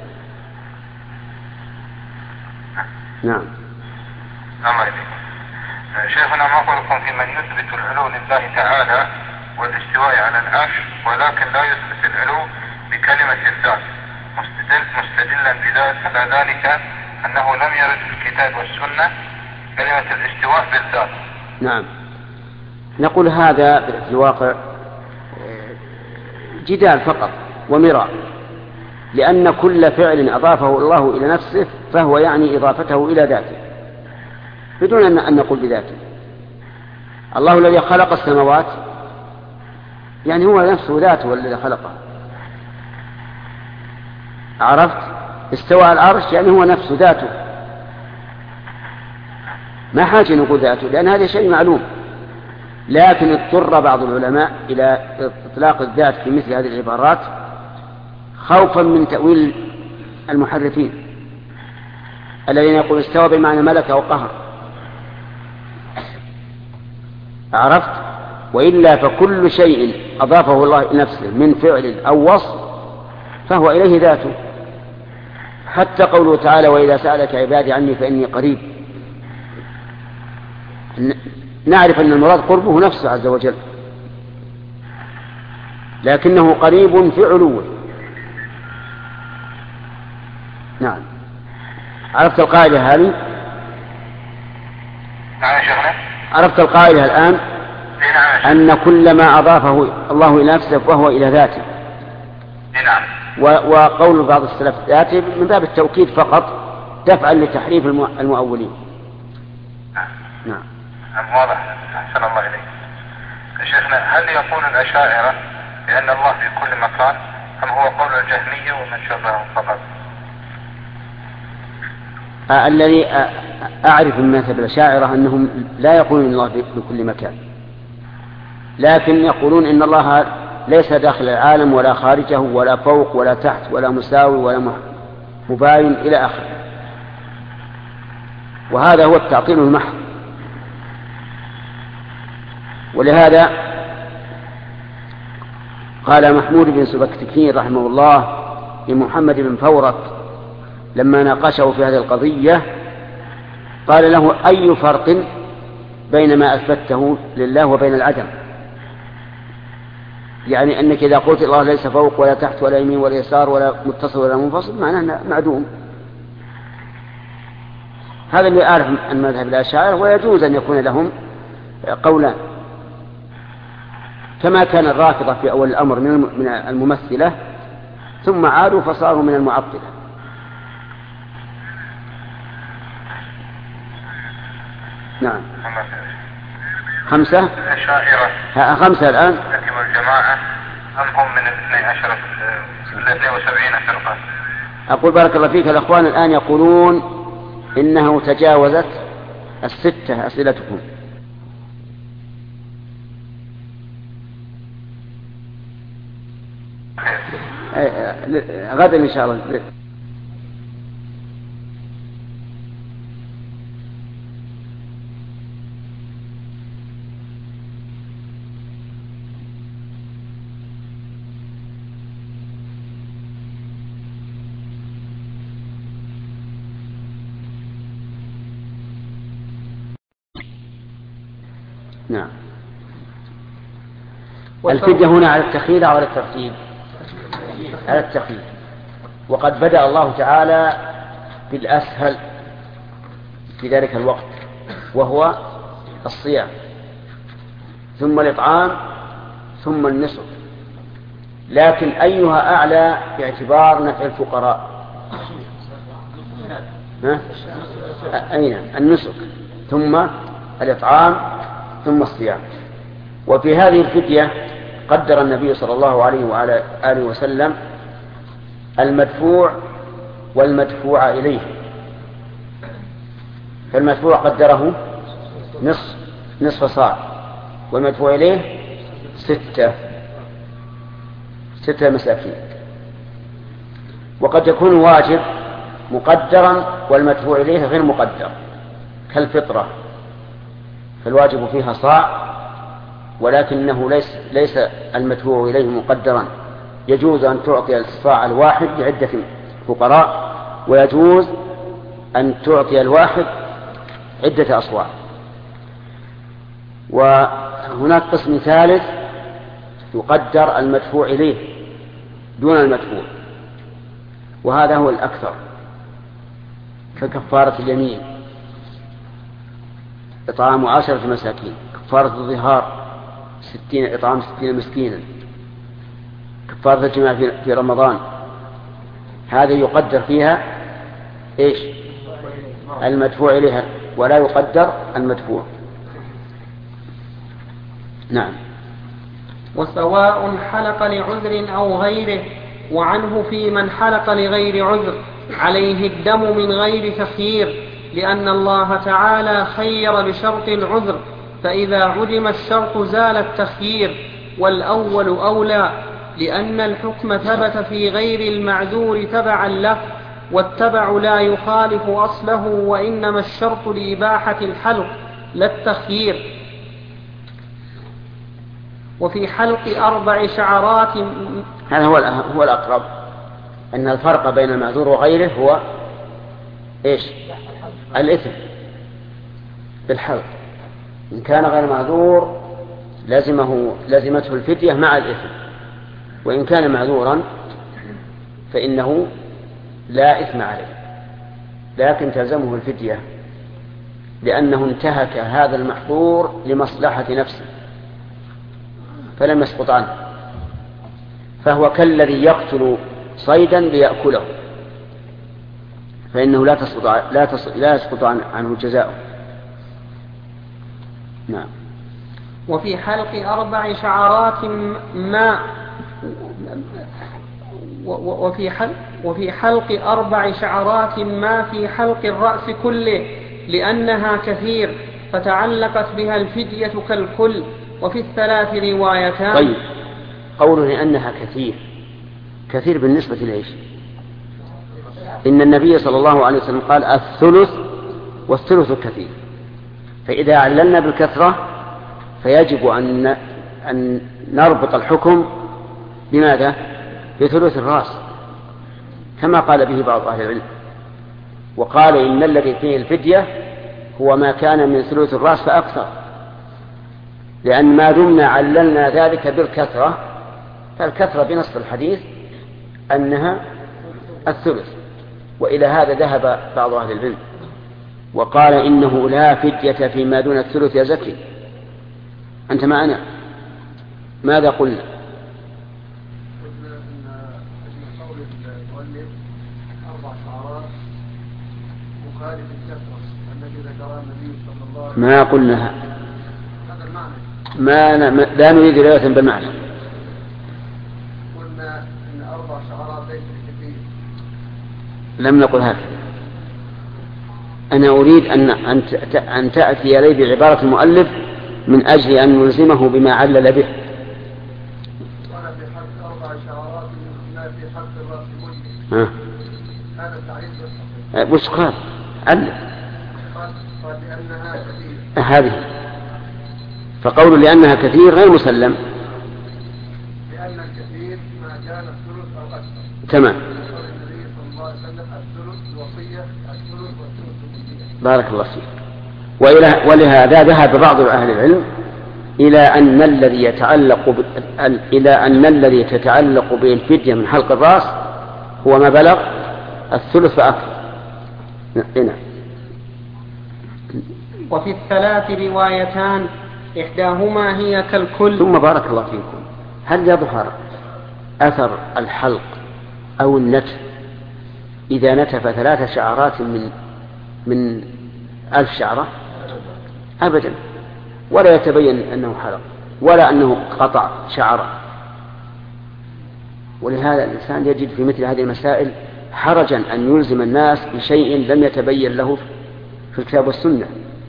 A: نعم.
F: الله يبارك. شيخنا ما قولكم في من يثبت العلو لله تعالى والاستواء على العرش ولكن لا يثبت العلو بكلمة الذات مستدل مستدلا بذلك على ذلك أنه لم يرد في الكتاب والسنة كلمة الاستواء بالذات؟
A: نعم. نقول هذا في الواقع جدال فقط ومراء، لأن كل فعل أضافه الله إلى نفسه فهو يعني إضافته إلى ذاته بدون أن نقول بذاته. الله الذي خلق السماوات يعني هو نفسه ذاته الذي خلقه. عرفت؟ استوى على العرش يعني هو نفسه ذاته، ما حاجة نقول ذاته لأن هذا شيء معلوم. لكن اضطر بعض العلماء إلى إطلاق الذات في مثل هذه العبارات خوفا من تأويل المحرفين الذين يقول استوى بمعنى ملك أو قهر. عرفت؟ وإلا فكل شيء أضافه الله إلى نفسه من فعل أو وصف فهو إليه ذاته. حتى قوله تعالى وإذا سألك عبادي عني فإني قريب، نعرف أن المراد قربه نفسه عز وجل، لكنه قريب في علوه. نعم. عرفت القاعدة هذه؟
F: نعم يا شيخنا.
A: عرفت القاعدة الآن؟
F: نعم.
A: أن كل ما أضافه الله إلى نفسه فهو إلى ذاته.
F: نعم.
A: وقول بعض السلف ذاته من باب التوكيد فقط دفعا لتحريف المؤولين.
F: نعم.
A: نعم.
F: واضح. أحسن الله إليك. شيخنا هل يقول الأشاعرة بأن الله في كل مكان أم هو قول الجهمية ومن شبههم فقط؟
A: آه الذي آه أعرف من مذهب الأشاعرة أنهم لا يقولون إن الله في كل مكان، لكن يقولون إن الله ليس داخل العالم ولا خارجه ولا فوق ولا تحت ولا مساوي ولا مباين إلى آخره، وهذا هو التعطيل المحض. ولهذا قال محمود بن سبكتكين رحمه الله لمحمد بن فورك لما ناقشه في هذه القضية، قال له: أي فرق بين ما أثبته لله وبين العدم؟ يعني أنك إذا قلت الله ليس فوق ولا تحت ولا يمين ولا يسار ولا متصل ولا منفصل معناه معدوم. هذا اللي أعرف عن مذهب الأشاعرة، ويجوز أن يكون لهم قولان، كما كان الرافضة في أول الأمر من الممثلة ثم عادوا فصاروا من المعطلة. نعم. خمسة
F: الأشاعرة
A: خمسة الآن.
F: هم الجماعة أم هم من الاثني عشر الاثنين وسبعين فرقة؟
A: أقول بارك الله فيك، الأخوان الآن يقولون إنه تجاوزت الستة أسئلتكم. غدا إن شاء الله. نعم. الفدية هنا على التخيير أو على الترتيب؟ على التخيير. وقد بدأ الله تعالى بالأسهل في ذلك الوقت وهو الصيام، ثم الإطعام، ثم النصف، لكن أيها أعلى باعتبار نفع الفقراء؟ ها؟ أين؟ النصف، ثم الإطعام، ثم الصيام. وفي هذه الفدية قدر النبي صلى الله عليه وعلى آله وسلم المدفوع والمدفوع إليه. فالمدفوع قدره نصف نصف صاع، والمدفوع إليه ستة ستة مساكين. وقد يكون واجب مقدرا والمدفوع إليه غير مقدر، كالفطرة، فالواجب فيها صاع ولكنه ليس, ليس المدفوع إليه مقدرا. يجوز أن تعطي الصاع الواحد لعدة فقراء، ويجوز أن تعطي الواحد عدة أصواع. وهناك قسم ثالث يقدر المدفوع إليه دون المدفوع، وهذا هو الأكثر، ككفارة اليمين، إطعام عشرة مساكين، كفارة الظهار ستين إطعام ستين مسكينا، كفارة الجماع في رمضان. هذه يقدر فيها إيش؟ المدفوع إليها، ولا يقدر المدفوع. نعم.
B: وسواء حلق لعذر أو غيره، وعنه في من حلق لغير عذر عليه الدم من غير تخيير، لأن الله تعالى خير بشرط العذر، فإذا عدم الشرط زال التخيير، والأول أولى، لأن الحكم ثبت في غير المعذور تبعا له، والتبع لا يخالف أصله، وإنما الشرط لإباحة الحلق لا التخيير. وفي حلق أربع شعرات،
A: هذا هو هو الأقرب، أن الفرق بين المعذور وغيره هو إيش؟ الإثم بالحلق. إن كان غير معذور لازمه لازمته الفدية مع الإثم، وإن كان معذورا فإنه لا إثم عليه، لكن تلزمه الفدية، لأنه انتهك هذا المحظور لمصلحة نفسه فلم يسقط عنه، فهو كالذي يقتل صيدا ليأكله، فإنه لا تسقط لا لا يسقط عنه جزاؤه. نعم.
B: وفي حلق أربع شعرات ما وفي حلق, وفي حلق أربع شعرات ما في حلق الرأس كله لأنها كثير فتعلقت بها الفدية كالكل. وفي الثلاث روايتان.
A: طيب، قوله لأنها كثير، كثير بالنسبة لإيش؟ إن النبي صلى الله عليه وسلم قال الثلث والثلث كثير، فإذا عللنا بالكثرة فيجب أن أن نربط الحكم بماذا؟ بثلث الرأس كما قال به بعض أهل العلم، وقال إن الذي فيه الفدية هو ما كان من ثلث الرأس فأكثر، لأن ما دمنا عللنا ذلك بالكثرة فالكثرة بنص الحديث أنها الثلث. وإلى هذا ذهب بعض أهل العلم وقال إنه لا فدية فيما دون الثلث يا زكي. أنت معنا؟ ماذا قلنا؟ ما قلنا ما لا نريد رواية بالمعنى.
G: قلنا إن أربع شعرات ليس كثير.
A: لم نقل هكذا. أنا أريد أن أن تأتي لي بعبارة المؤلف من أجل أن نلزمه بما علل به.
G: قال في حق أربع شعرات ما في حق الرأس كله. هذا التعريف
A: وش قال؟ علل.
G: قال لأنها كثير.
A: هذه فقول لأنها كثير غير مسلم.
G: لأن الكثير ما كان الثلث أو أكثر.
A: تمام.
G: قال النبي صلى الله عليه وسلم الثلث الوصية الثلث والثلث الوصية.
A: بارك الله فيك. وإلى ولهذا ذهب بعض أهل العلم إلى أن الذي يتعلق ب... إلى أن الذي تتعلق بالفدية من حلق الرأس هو ما بلغ الثلث فأكثر. نعم.
B: وفي الثلاث روايتان إحداهما هي كالكل.
A: ثم بارك الله فيكم، هل يظهر أثر الحلق أو النتف إذا نتف ثلاث شعرات من من ألف شعرة؟ أبدا، ولا يتبين أنه حلق ولا أنه قطع شعرة. ولهذا الإنسان يجد في مثل هذه المسائل حرجا أن يلزم الناس بشيء لم يتبين له في الكتاب والسنة.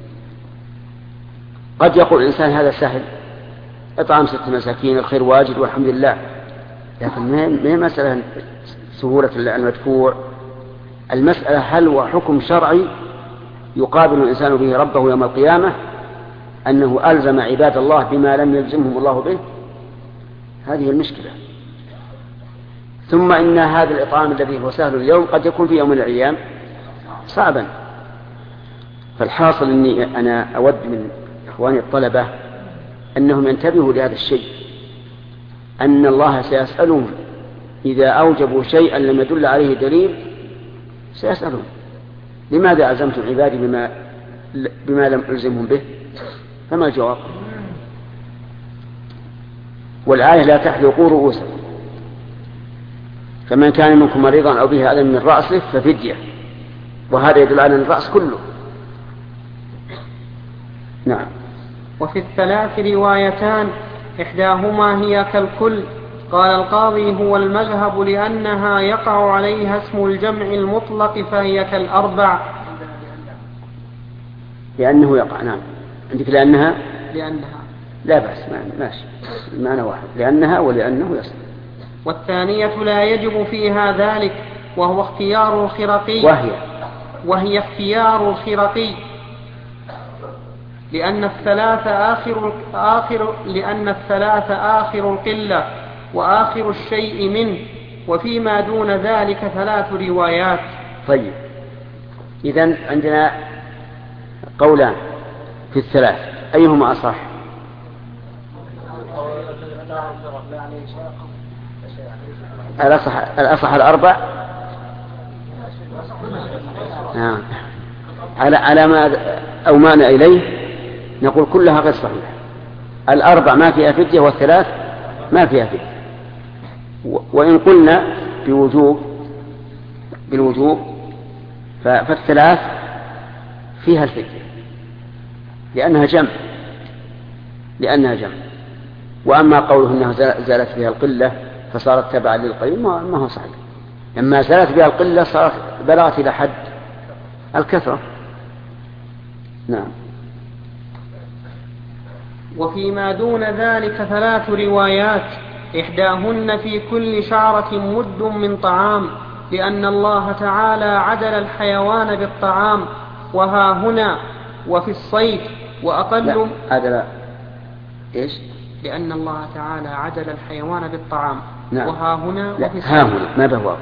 A: قد يقول الإنسان هذا سهل، إطعام ست مساكين الخير واجد والحمد لله، لكن ما هي مسألة سهولة المدفوع. المسألة هل هو حكم شرعي يقابل الإنسان به ربه يوم القيامة، أنه ألزم عباد الله بما لم يلزمهم الله به؟ هذه المشكلة. ثم إن هذا الإطعام الذي هو سهل اليوم قد يكون في يوم من الأيام صعبا. فالحاصل أني أنا أود من إخواني الطلبة أنهم ينتبهوا لهذا الشيء، أن الله سيسألهم إذا أوجبوا شيئا لم يدل عليه دليل، سيسألهم لماذا ألزمتم عبادي بما, بما لم ألزمهم به؟ فما الجواب؟ والآية لا تحلقوا رؤوسكم، فمن كان منكم مريضا أو به أذى من رأسه ففدية، وهذا يدل على الرأس كله. نعم.
B: وفي الثلاث روايتان إحداهما هي كالكل. قال القاضي هو المذهب لأنها يقع عليها اسم الجمع المطلق فهي كالأربع.
A: لأنه يقع. نعم عندك لأنها
B: لأنها
A: لا بأس، ماشي، المعنى واحد، لأنها ولأنه يصل.
B: والثانية لا يجب فيها ذلك وهو اختيار الخرقي،
A: وهي
B: وهي اختيار الخرقي لأن الثلاث آخر آخر لأن الثلاث آخر القلة وآخر الشيء منه، وفيما دون ذلك ثلاث روايات.
A: طيب، إذن عندنا قولان في الثلاث، أيهما أصح؟ الأصح الأصح الأربع. نعم. على على ما أومأنا إليه نقول كلها غير صحيحة. الأربع ما فيها فدية والثلاث ما فيها فدية. وإن قلنا بوجوب بالوجوب فالثلاث فيها الفدية لأنها جمع، لأنها جمع. وأما قوله أنها زالت بها القلة فصارت تبعا للقليل ما هو صحيح. لما زالت بها القلة صارت بلغت إلى حد الكثرة. نعم.
B: وفيما دون ذلك ثلاث روايات، إحداهن في كل شعرة مد من طعام، لأن الله تعالى عدل الحيوان بالطعام، وها هنا وفي الصيد وأقل.
A: عدل إيش؟
B: لأن الله تعالى عدل الحيوان بالطعام.
A: نعم.
B: وها هنا وفي الصيد.
A: ها هنا ما بهو.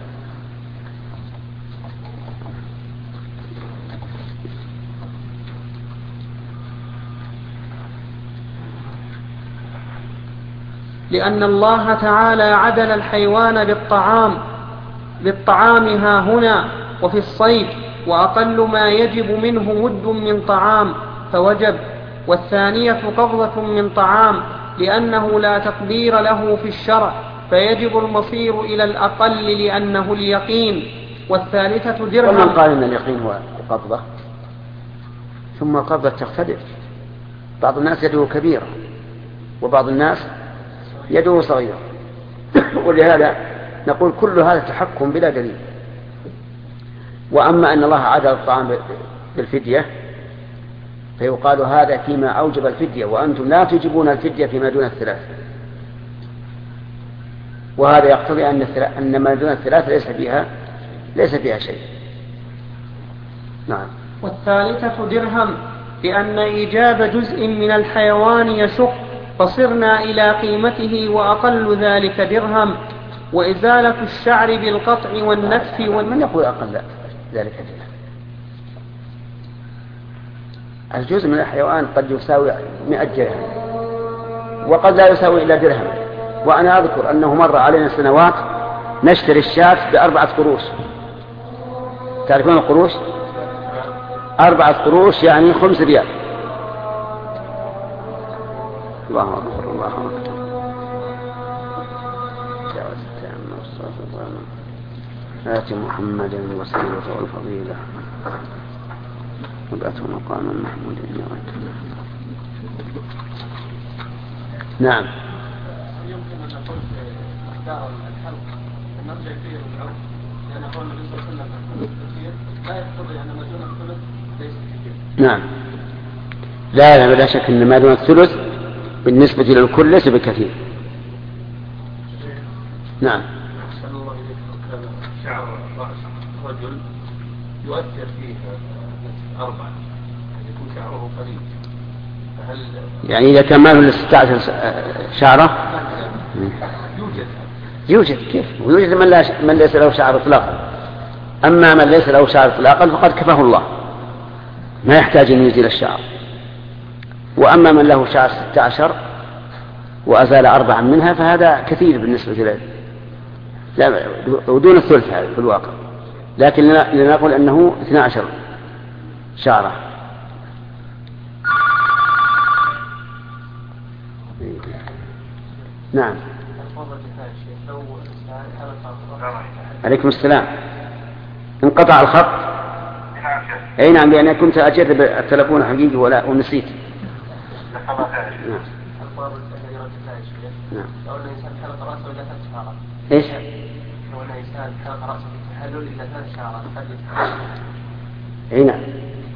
B: لأن الله تعالى عدل الحيوان بالطعام بالطعام ها هنا وفي الصيد، وأقل ما يجب منه مد من طعام فوجب. والثانية قبضة من طعام، لأنه لا تقدير له في الشرع فيجب المصير إلى الأقل لأنه اليقين. والثالثة درهم.
A: ومن قال إن اليقين هو القبضة، ثم القبضة تختلف، بعض الناس يده كبيرة وبعض الناس يده صغيرة، ولهذا نقول كل هذا تحكم بلا دليل. وأما أن الله عدل الطعام بالفدية فيقال هذا فيما أوجب الفدية، وأنتم لا تجبون الفدية فيما دون الثلاث، وهذا يقتضي أن ما دون الثلاث ليس فيها ليس فيها شيء. نعم.
B: والثالثة درهم، لأن إيجاب جزء من الحيوان يشق، فصرنا إلى قيمته، وأقل ذلك درهم. وإزالة الشعر بالقطع والنتف وال...
A: من يقول أقل ذلك درهم؟ الجزء من الحيوان قد يساوي مئة درهم وقد لا يساوي إلا درهم. وأنا أذكر أنه مر علينا سنوات نشتري الشاة بأربعة قروش. تعرفون القروش؟ أربعة قروش يعني خمس ريال. الله أكبر الله أكبر. آت محمدا الوسيلة والفضيلة وابعثه مقاما محمودا وجه. نعم.
C: يمكن أن نقول في دار الحلق نرجع فيه العرف، لأن قول النبي صلى الله عليه وسلم كثير لا يقتضي أن ما دون الثلث ليس كثير.
A: نعم. لا لا بلا شك أن ما دون الثلث بالنسبة للكل ليس بكثير. نعم.
E: أحسن الله إليك. شعر رأس رجل يؤثر فيه أربعة، يكون شعره قليل، فهل
A: يعني إذا كان ما له ستة عشر شعرة
E: يوجد
A: يوجد كيف؟ ويوجد من, لا من ليس له شعر إطلاقا. أما من ليس له شعر إطلاقا فقد كفاه الله، ما يحتاج أن يزيل الشعر. وأما من له شعر ستة عشر وأزال أربعا منها فهذا كثير بالنسبة له، لا ودون الثلث في الواقع، لكن لنقول أنه اثنى عشر شعرة. نعم. عليكم السلام. انقطع الخط. اي نعم، لأن كنت أجرب التلفون حقيقي ولا ونسيت. نعم. نعم.
C: لو أن الإنسان حلق رأسه إلى ثلاث شعرات.
A: إيش؟
C: لو أن الإنسان حلق رأسه بالتحلل إلى ثلاث شعرات.
A: اي نعم.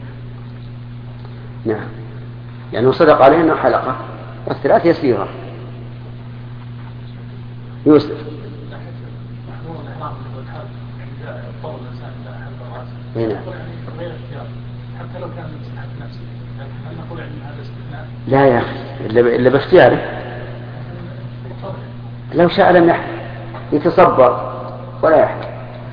A: نعم. يعني صدق عليه أنه حلقة والثلاث يسيرة. يوسف. هنا.
C: حتى لو كان باستحقاق نفسه، لكن هل نقول ان هذا استثناء؟
A: لا يا أخي، إلا إلا باختياره. لو شاء لم يحلق، يتصبر ولا يحلق.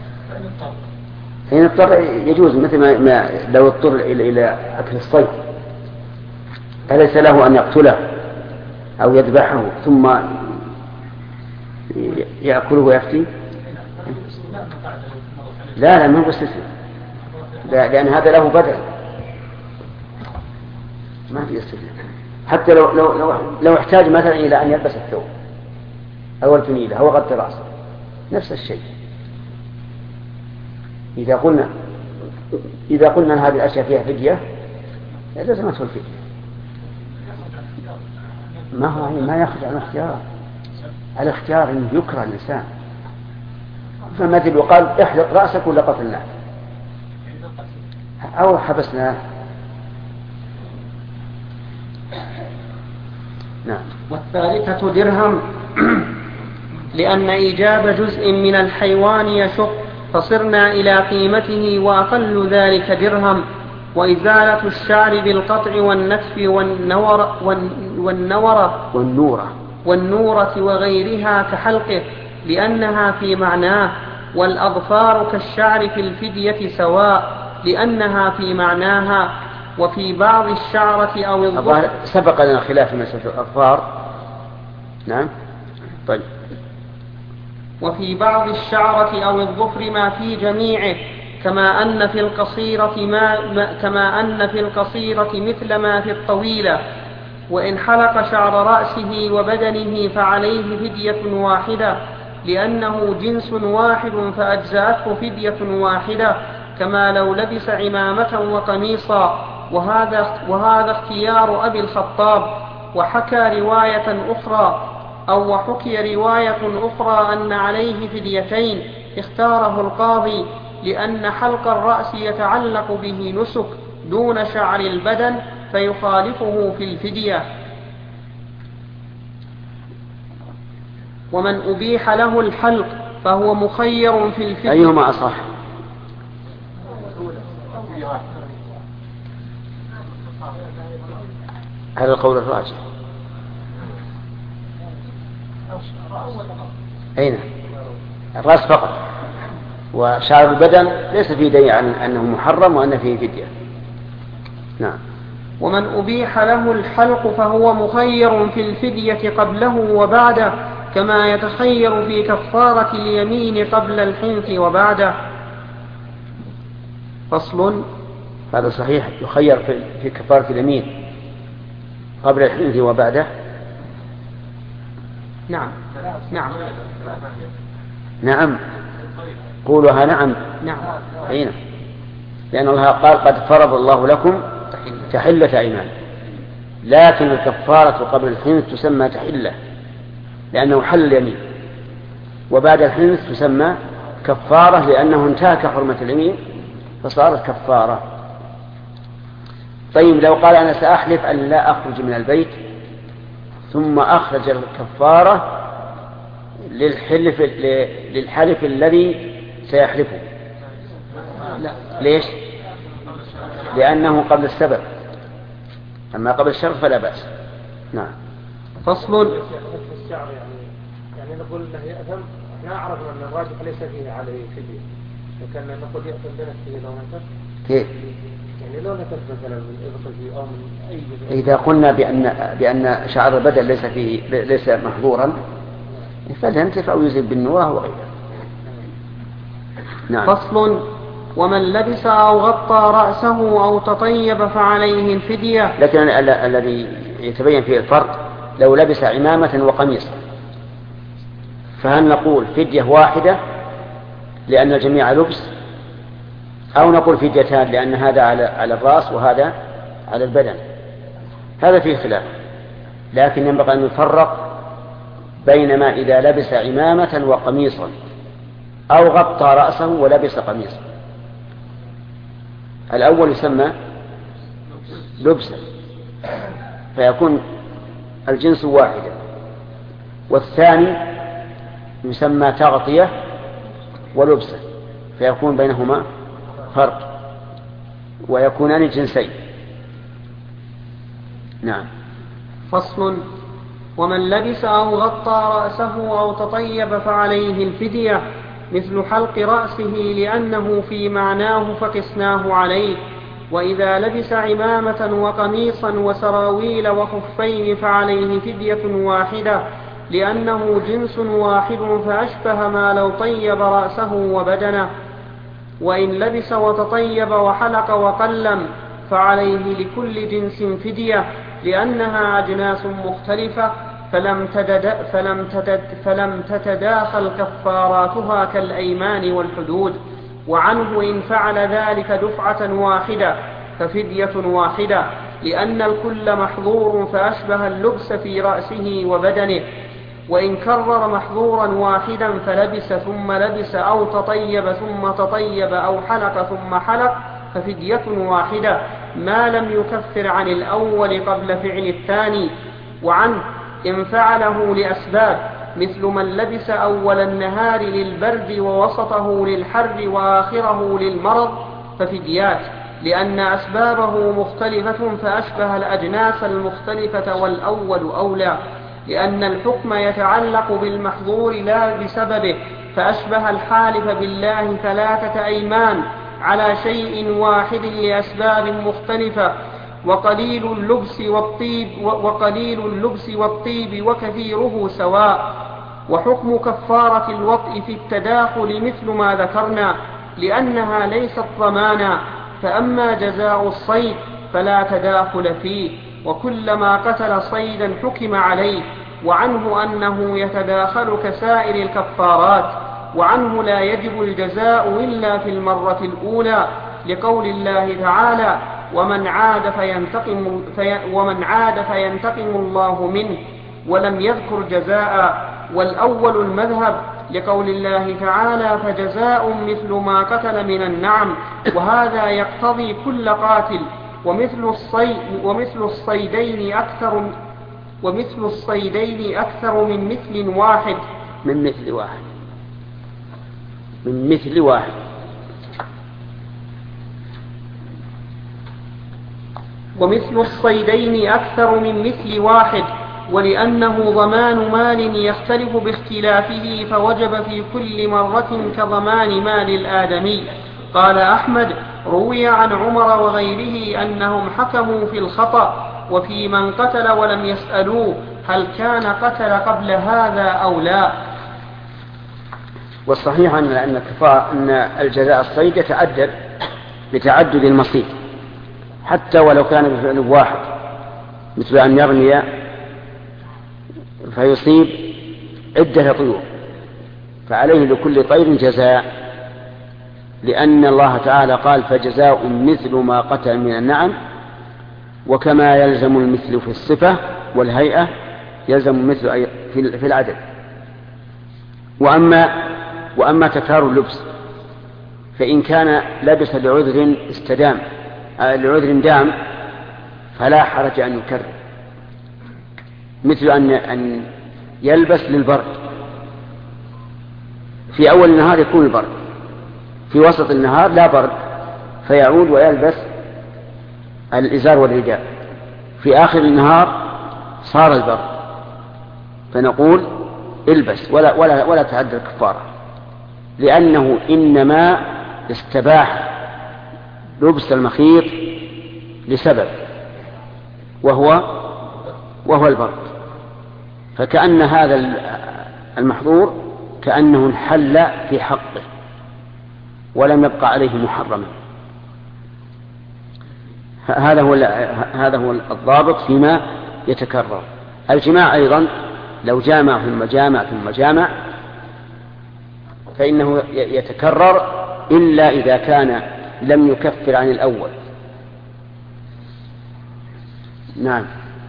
A: فإن اضطر يجوز، مثل ما لو اضطر إلى إلى أكل الصيد أليس له أن يقتله أو يذبحه ثم يأكله ويفتي؟ لا لا ما هو استثناء، لأن هذا له بدل، ما في استثناء. حتى لو لو لو, لو احتاج مثلا إلى أن يلبس الثوب أو الفنيلة أو غطي رأسه نفس الشيء. إذا قلنا إذا قلنا أن هذه الأشياء فيها فدية لازمته الفدية. ما هو ما يخرج عن الاختيار. الاختيار انه يكره الانسان، فمثل وقال احلق راسك ولا قتلناه او حبسناه. نعم.
B: والثالثة درهم لأن إيجاب جزء من الحيوان يشق، فصرنا إلى قيمته وأقل ذلك درهم. وإزالة الشعر بالقطع والنتف والنور والنورة
A: والنورة
B: والنورة وغيرها كحلقه لأنها في معناه، والأظفار كالشعر في الفدية سواء لأنها في معناها. وفي بعض الشعرة أو الظفر
A: سبق لنا خلاف مسألة الأظفار. نعم. طيب.
B: وفي بعض الشعرة أو الظفر ما في جميعه، كما أن في القصيرة ما, ما كما أن في القصيرة مثل ما في الطويلة. وإن حلق شعر رأسه وبدنه فعليه فدية واحدة، لأنه جنس واحد فأجزأته فدية واحدة، كما لو لبس عمامة وقميصا. وهذا, وهذا اختيار أبي الخطاب. وحكى رواية أخرى أو وحكي رواية أخرى أن عليه فديتين اختاره القاضي، لأن حلق الرأس يتعلق به نسك دون شعر البدن فيخالفه في الفدية. ومن أبيح له الحلق فهو مخير في الفدية.
A: أيهما أصح؟ هذا القول الراجح. أين الرأس فقط، وشعر البدن ليس فيه دليل عن أنه محرم وأن فيه فدية. نعم.
B: ومن أبيح له الحلق فهو مخير في الفدية قبله وبعده، كما يتخير في كفارة اليمين قبل الحنث وبعده. فصل.
A: هذا صحيح، يخير في كفارة اليمين قبل الحنث وبعده.
B: نعم. نعم.
A: نعم. قولها نعم.
B: نعم.
A: أين؟ لأن الله قال قد فرض الله لكم تحلة أيمان، لكن الكفارة قبل الحنث تسمى تحلة لأنه حل اليمين، وبعد الحنث تسمى كفارة لأنه انتهك حرمة اليمين فصارت كفارة. طيب لو قال أنا سأحلف أن لا أخرج من البيت ثم أخرج الكفارة للحلف للحلف الذي سيحلفه،
B: لا.
A: ليش؟ لأنه قبل السبب، أما قبل الشرط فلا بأس. نعم.
B: فصل.
H: الشعر يعني يعني نقول انه يأثم، احنا عرفنا ان الراجح ليس فيه عليه فدية، وكان نقول يأثم بنفسه لو نكف.
A: كيف؟
H: يعني لو نكف مثلا من إبطه أو من أي جزء.
A: إذا قلنا بأن بأن شعر البدن ليس فيه ليس محظورا فلينتف أو يزيل بالنورة وغيرها. نعم.
B: فصل. ومن لبس أو غطى رأسه أو تطيب فعليه الفدية.
A: لكن الذي يتبين فيه الفرق لو لبس عمامة وقميصا، فهل نقول فدية واحدة لأن الجميع لبس، أو نقول فديتان لأن هذا على على الرأس وهذا على البدن؟ هذا فيه خلاف، لكن ينبغي أن نفرق بين ما إذا لبس عمامة وقميصا أو غطى رأسه ولبس قميصا. الأول يسمى لبسا فيكون الجنس واحدا، والثاني يسمى تغطية ولبسا فيكون بينهما فرق ويكونان جنسين. نعم.
B: فصل. ومن لبس أو غطى رأسه أو تطيب فعليه الفدية، مثل حلق رأسه لأنه في معناه فقسناه عليه. وإذا لبس عمامة وقميصا وسراويل وخفين فعليه فدية واحدة، لأنه جنس واحد فأشبه ما لو طيب رأسه وبدنه. وإن لبس وتطيب وحلق وقلم فعليه لكل جنس فدية، لأنها أجناس مختلفة فلم, تدد فلم, تدد فلم تتداخل كفاراتها كالأيمان والحدود. وعنه إن فعل ذلك دفعة واحدة ففدية واحدة، لأن الكل محظور فأشبه اللبس في رأسه وبدنه. وإن كرر محظورا واحدا فلبس ثم لبس أو تطيب ثم تطيب أو حلق ثم حلق ففدية واحدة ما لم يكفر عن الأول قبل فعل الثاني. وعنه إن فعله لأسباب مثل من لبس أول النهار للبرد ووسطه للحر وآخره للمرض ففديات، لأن أسبابه مختلفة فأشبه الأجناس المختلفة والأول أولى، لأن الحكم يتعلق بالمحظور لا بسببه، فأشبه الحالف بالله ثلاثة أيمان على شيء واحد لأسباب مختلفة. وقليل اللبس والطيب وقليل اللبس والطيب وكثيره سواء. وحكم كفارة الوطء في التداخل مثل ما ذكرنا، لأنها ليست ضمانا. فأما جزاء الصيد فلا تداخل فيه، وكلما قتل صيدا حكم عليه. وعنه أنه يتداخل كسائر الكفارات. وعنه لا يجب الجزاء إلا في المرة الأولى، لقول الله تعالى: ومن عاد فينتقم, في ومن عاد فينتقم الله منه، ولم يذكر جزاء. والأول المذهب، لقول الله تعالى: فجزاء مثل ما قتل من النعم، وهذا يقتضي كل قاتل. ومثل الصيد ومثل الصيدين أكثر ومثل الصيدين أكثر من مثل واحد
A: من مثل واحد من مثل واحد
B: ومثل الصيدين أكثر من مثل واحد، ولأنه ضمان مال يختلف باختلافه فوجب في كل مرة كضمان مال الآدمي. قال أحمد: روي عن عمر وغيره أنهم حكموا في الخطأ وفي من قتل ولم يسألوه هل كان قتل قبل هذا أو لا.
A: والصحيح أن أن الجزاء الصيد يتعدد بتعدد المصيد، حتى ولو كان بفعل واحد، مثل أن يرمي فيصيب عدة طيور فعليه لكل طير جزاء، لأن الله تعالى قال: فجزاء مثل ما قتل من النعم. وكما يلزم المثل في الصفة والهيئة يلزم المثل في العدد. وأما, وأما تكرار اللبس فإن كان لبس لعذر استدام لعذر دام فلا حرج أن يكرر، مثل أن يلبس للبرد، في أول النهار يكون البرد، في وسط النهار لا برد فيعود ويلبس الإزار والرداء، في آخر النهار صار البرد فنقول البس ولا, ولا, ولا تعد الكفارة، لأنه إنما استباح لبس المخيط لسبب وهو وهو البرد، فكأن هذا المحظور كأنه انحل في حقه ولم يبقى عليه محرما. هذا هو هذا هو الضابط فيما يتكرر. الجماع أيضا لو جامع ثم جامع ثم جامع فإنه يتكرر إلا إذا كان لم يكفر عن الأول. نعم.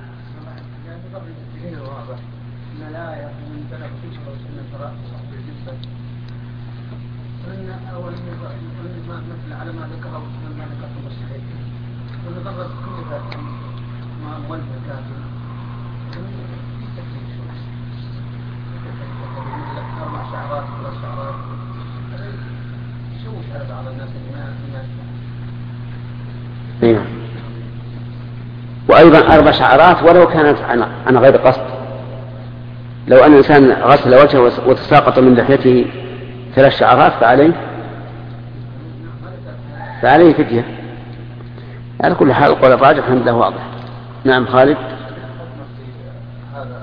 D: على ما ذكره ما ذكرته الصحيح ونظرت كل ما مولد كافر أربع شعرات ثلاث شعرات يشوش هذا على الناس اللي ما
A: وأيضا أربع شعرات ولو كانت عن غير قصد، لو أن الإنسان غسل وجهه وتساقط من لحيته ثلاث شعرات فعليه فعليه فدية. على كل حال القول الراجح الحمد لله واضح. نعم خالد.
E: هذا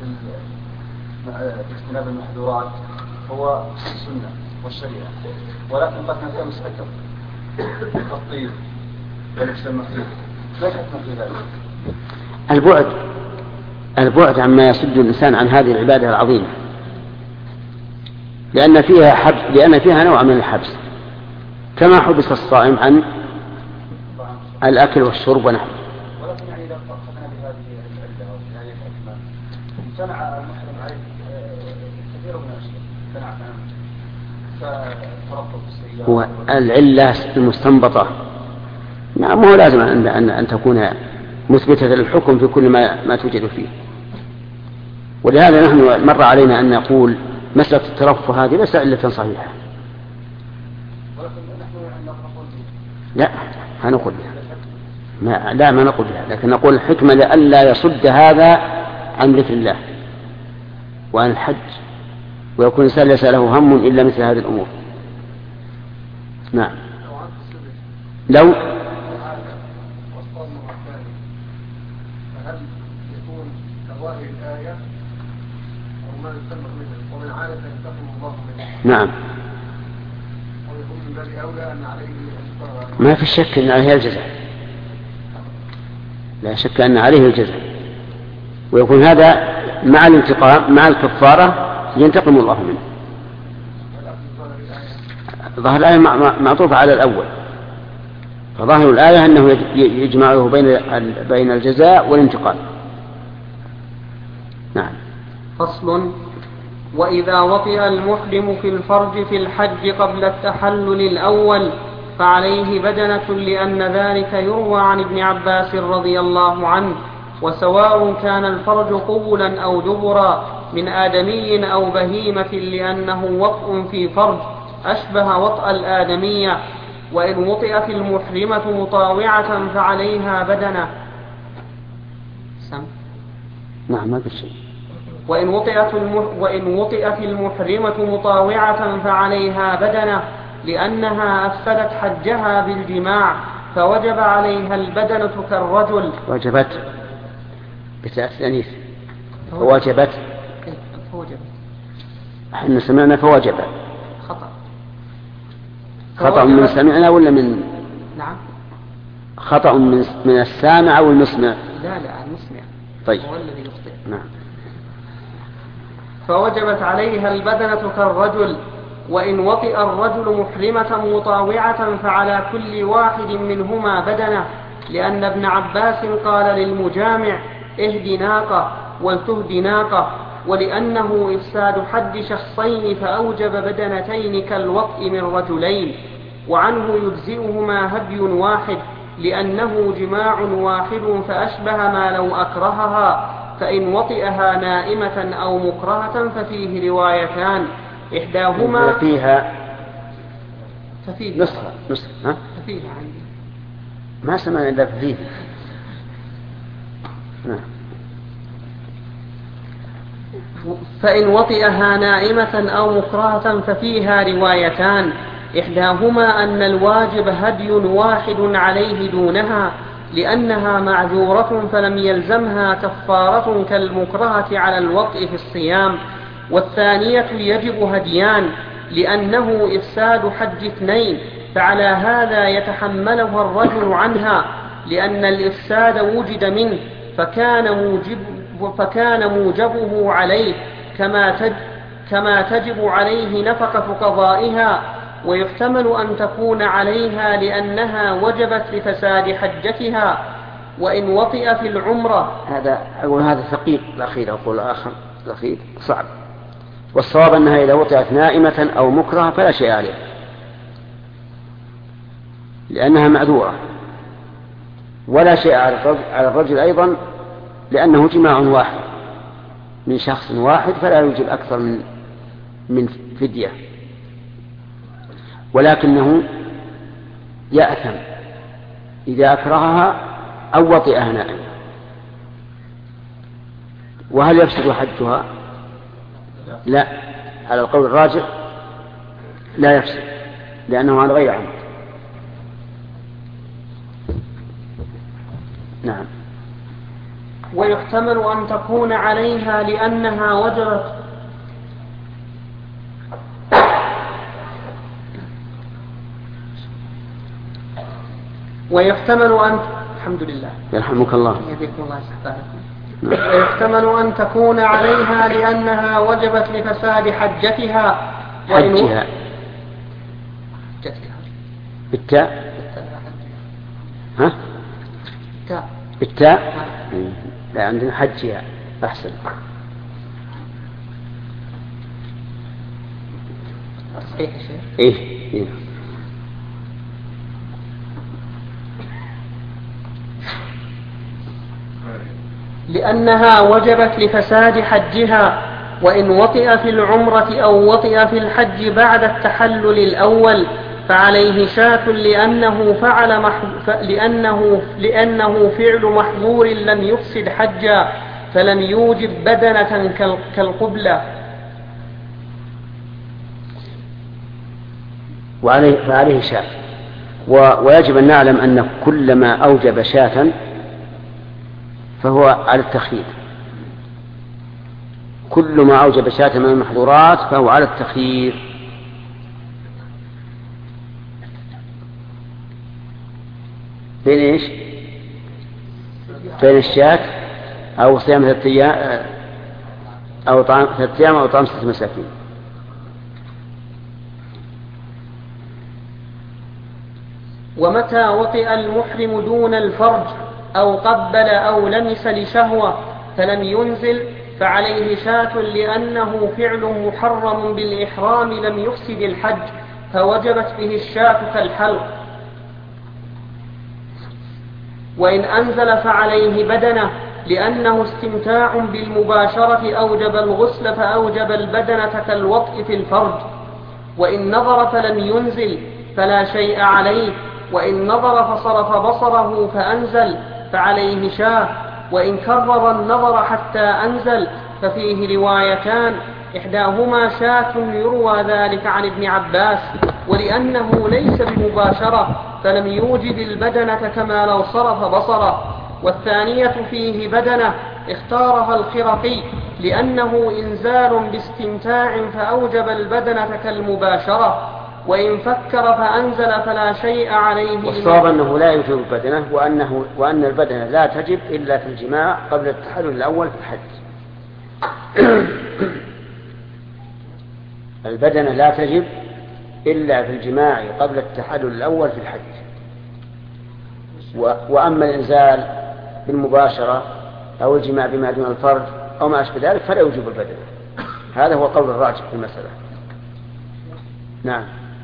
E: اجتناب المحظورات هو السنة والشريعة، ولكن قد كان مستكبر الطيب ولبس المخيط لا حكم في ذلك.
A: البعد البعد عما يصد الإنسان عن هذه العبادة العظيمة، لأن فيها حبس، لأن فيها نوع من الحبس، كما حبس الصائم عن الأكل والشرب ونحوه.
E: كثير من الأشياء فتربط السيارة
A: هو العلة المستنبطة نعم هو لازم أن, أن, أن تكون مثبتة للحكم في كل ما, ما توجد فيه. ولهذا نحن مر علينا أن نقول مسألة الترفه هذه ليس علة صحيحة. لا ما نقول بها ما لا ما نقول بها لكن نقول الحكمة لئلا يصد هذا عن ذكر الله وعن الحج ويكون الإنسان ليس له هم إلا مثل هذه الأمور. نعم لو
G: هل يكون كظاهر الآية أو ما يستنبط منه ومن عادة ينتقم الله منه؟
A: نعم
G: ويكون من باب أولى أن عليه
A: ما في شك أن عليه الجزاء لا شك أن عليه الجزاء ويكون هذا مع الانتقام مع الكفارة ينتقم الله منه. ظاهر الآية معطوفة على الأول فظاهر الآية أنه يجمعه بين بين الجزاء والانتقام. نعم.
B: فصل. وإذا وطئ المحرم في الفرج في الحج قبل التحلل الأول فعليه بدنة لأن ذلك يروى عن ابن عباس رضي الله عنه وسواء كان الفرج قبلا أو دبرا من آدمي أو بهيمة لأنه وطء في فرج أشبه وطأ الآدمية وإن وطئت المحرمة مطاوعة فعليها بدنة. سم.
A: نعم ما في شيء.
B: وإن وطئت, المح... وإن وطئت المحرمة مطاوعة فعليها بدنة لأنها أفسدت حجها بالجماع فوجب عليها البدنة كالرجل.
A: وجبت بتأنيث فوجبت
B: فوجبت
A: احنا سمعنا فوجبت
B: خطأ
A: خطأ من سمعنا ولا من
B: نعم
A: خطأ من من السامع أو المسمع؟
B: لا لا المسمع.
A: طيب
B: هو الذي يخطئ.
A: نعم.
B: فوجبت عليها البدنة كالرجل وإن وطئ الرجل محرمة مطاوعة فعلى كل واحد منهما بدنة لأن ابن عباس قال للمجامع اهد ناقة ولتهد ناقة ولأنه إفساد حد شخصين فأوجب بدنتين كالوطء من رجلين وعنه يجزئهما هدي واحد لأنه جماع واحد فأشبه ما لو أكرهها فإن وطئها نائمة أو مكرهة ففيه روايتان إحداهما
A: فيها
B: ففيه
A: نصف نصف ها
B: ففيه عندي
A: ما سمعنا إلا فيه. نعم.
B: فإن وطئها نائمة أو مكرهة ففيها روايتان إحداهما أن الواجب هدي واحد عليه دونها لأنها معذورة فلم يلزمها كفارة كالمكرهة على الوطء في الصيام والثانية يجب هديان لأنه إفساد حج اثنين فعلى هذا يتحمله الرجل عنها لأن الإفساد وجد منه فكان موجب فكان موجبه عليه كما تج كما تجب عليه نفقة قضائها ويحتمل أن تكون عليها لأنها وجبت لفساد حجتها وإن وطئ في العمرة.
A: هذا أقول هذا ثقيل الأخير أقول الآخر الأخير صعب والصواب أنها إذا وطئت نائمة أو مكرهة فلا شيء عليها لأنها معذورة ولا شيء على الرجل أيضا لأنه جماع واحد من شخص واحد فلا يوجب أكثر من من فدية ولكنه يأثم إذا أكرهها أو وطئها نائما. وهل يفسد حجها؟ لا على القول الراجح لا يفسد لأنه على غير عمد. نعم.
B: ويحتمل أن تكون عليها لأنها وجبت ويحتمل أن الحمد لله
A: يرحمك الله
B: يهديكم الله يسعدكم. ويحتمل أن تكون عليها لأنها وجبت لفساد حجتها
A: حجها بالتاء ها
B: بالتاء
A: بالتاء لا عندنا حجها أحسن
B: صحيح يا شيخ.
A: إيه إيه.
B: لأنها وجبت لفساد حجها، وإن وطئ في العمرة أو وطئ في الحج بعد التحلل الأول فعليه شاة لأنه فعل مح... لأنه... لأنه فعل محظور لم يفسد حجا فلم يوجب بدنة كال... كالقبلة.
A: وعليه فعليه شاة. و... ويجب أن نعلم أن كل ما أوجب شاة فهو على التخيير. كل ما أوجب شاة من المحظورات فهو على التخيير. بين إيش؟ بين الشاة أو صيام ثلاثة أيام أو طعام ثلاثة أيام أو طعام ستة مساكين.
B: ومتى وطئ المحرم دون الفرج أو قبل أو لمس لشهوة فلم ينزل فعليه شاة لأنه فعل محرم بالإحرام لم يفسد الحج فوجبت به الشاة كالحلق. وإن أنزل فعليه بدنة لأنه استمتاع بالمباشرة أوجب الغسل فأوجب البدنة كالوطء في الفرج. وإن نظر فلم ينزل فلا شيء عليه، وإن نظر فصرف بصره فأنزل فعليه شاة. وإن كرر النظر حتى أنزل ففيه روايتان إحداهما شاة يروى ذلك عن ابن عباس، ولأنه ليس بمباشرة فلم يوجب البدنة كما لو صرف بصره. والثانية فيه بدنة اختارها الخرقي لأنه إنزال باستمتاع فأوجب البدنة كالمباشرة. وإن فكر فأنزل فلا شيء عليه.
A: والصواب أنه لا يوجب البدنة، وأنه وأن البدنة لا تجب إلا في الجماع قبل التحلل الأول في الحج. البدنة لا تجب إلا في الجماع قبل التحلل الأول في الحج. وأما الإنزال بالمباشرة أو الجماع بما دون الفرج أو ما أشبه ذلك فلا يوجب البدنة. هذا هو قول الراجح في المسألة. نعم.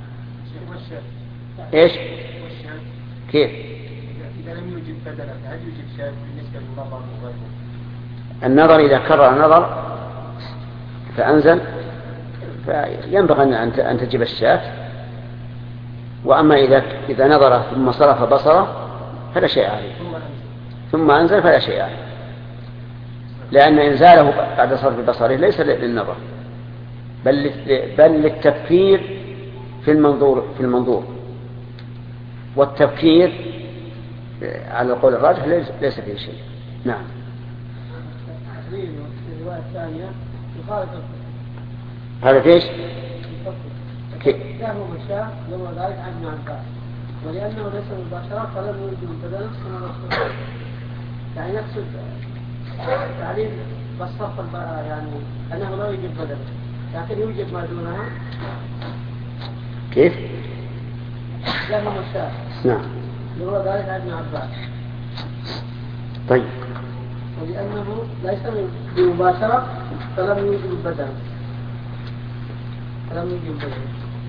A: إيش؟ كيف؟
C: إذا لم يوجد بدنة هل يوجد شاة بالنسبة للنظر وغيره؟
A: النظر إذا كرر النظر فأنزل فينبغي أن تجب الشاة. وأما إذا إذا نظر ثم صرف بصره فلا شيء عليه، ثم أنزل فلا شيء عليه، لأن إنزاله بعد صرف بصره ليس للنظر بل بل للتفكير في المنظور في المنظور والتفكير على القول الراجح ليس فيه شيء. نعم.
D: الرواية الثانية
A: هذا فيش
D: كان مشاه يوم ذلك عن ابن عباس، ولأنه ليس مباشرة فلم يوجد البدن نفسه. يعني نقصد تعليل بالصرف يعني أنه لا يوجد بدن لكن يوجد ما دونها.
A: كيف؟
D: له مشاه.
A: نعم.
D: يوم ذلك عن ابن عباس.
A: طيب.
D: ولأنه ليس بمباشرة فلم يوجد البدن. فلم يوجد البدن.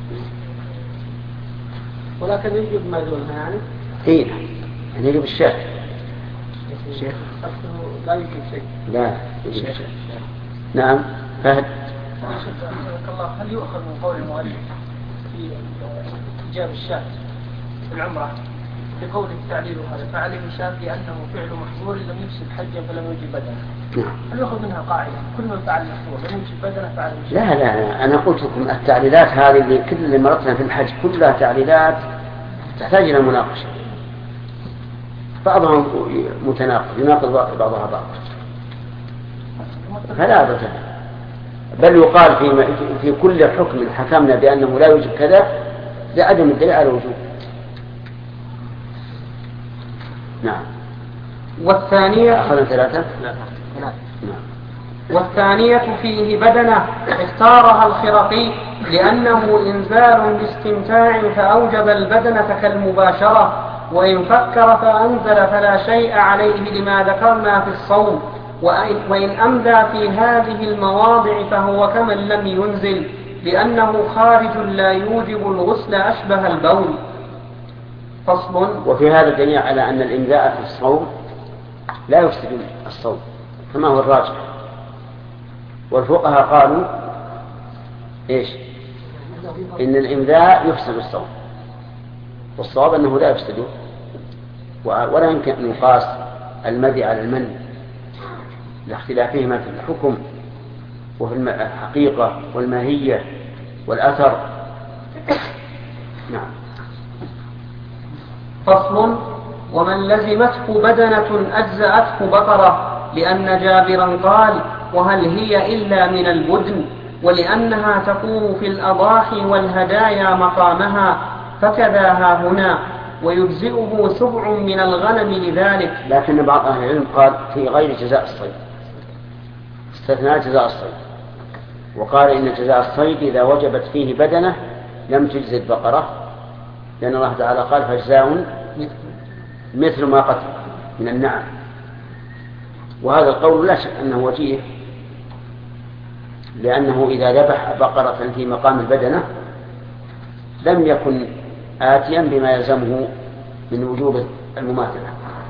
D: ولكن يوجد ما دونها يعني.
A: إيه. يعني يوجد الشاة.
D: شيخ. لا يوجد شيء.
A: لا يوجد شيء. نعم. فهد.
C: الله هل يؤخذ من قول المؤلف في إيجاب الشاة في العمرة بقول التعليل هذا فعليه شاة لأنه فعل محظور لم يفسد حجا فلم يوجب بدنه؟
A: نعم.
C: هل يؤخذ منها قاعدة كل من فعل محظور لم يوجب بدنه فعليه شاة؟
A: لا لا أنا قلت لكم التعليلات هذه اللي كل اللي مرتنا في الحج كلها تعليلات تحتاج إلى مناقشة، بعضهم متناقض يناقض بعضها بعض فلا أبدا، بل يقال في في كل حكم حكمنا بأنه لا يوجب كذا لعدم الدليل على الوجوب. نعم.
B: والثانية
A: أخذنا ثلاثة؟
B: لا.
A: نعم.
B: والثانية فيه بدنة اختارها الخرقي لأنه إنزال باستمتاع فأوجب البدنة كالمباشرة. وإن فكر فأنزل فلا شيء عليه لما ذكرنا في الصوم. وإن أمدى في هذه المواضع فهو كمن لم ينزل، لأنه خارج لا يوجب الغسل أشبه البول. فصل.
A: وفي هذا الدليل على أن الإمذاء في الصوم لا يفسد الصوم كما هو الراجح. والفقهاء قالوا إيش؟ إن الإمذاء يفسد الصوم، والصواب أنه لا يفسده، ولا يمكن أن يقاس المذي على المن لاختلافهما في الحكم وفي الحقيقة والماهية والأثر. نعم.
B: فصل. ومن لزمته بدنة أجزأته بقرة، لأن جابرا قال: وهل هي إلا من البدن، ولأنها تقوم في الأضاحي والهدايا مقامها، فكذا ها هنا، ويجزئه سبع من الغنم لذلك.
A: لكن بعض أهل العلم قال في غير جزاء الصيد، استثناء جزاء الصيد، وقال إن جزاء الصيد إذا وجبت فيه بدنة لم تجزي البقرة، لأن الله تعالى قال: فجزاء مثل ما قتل من النعم. وهذا القول لا شك أنه وجيه، لأنه إذا ذبح بقرة في مقام البدنة لم يكن آتيا بما يلزمه من وجوب المماثلة.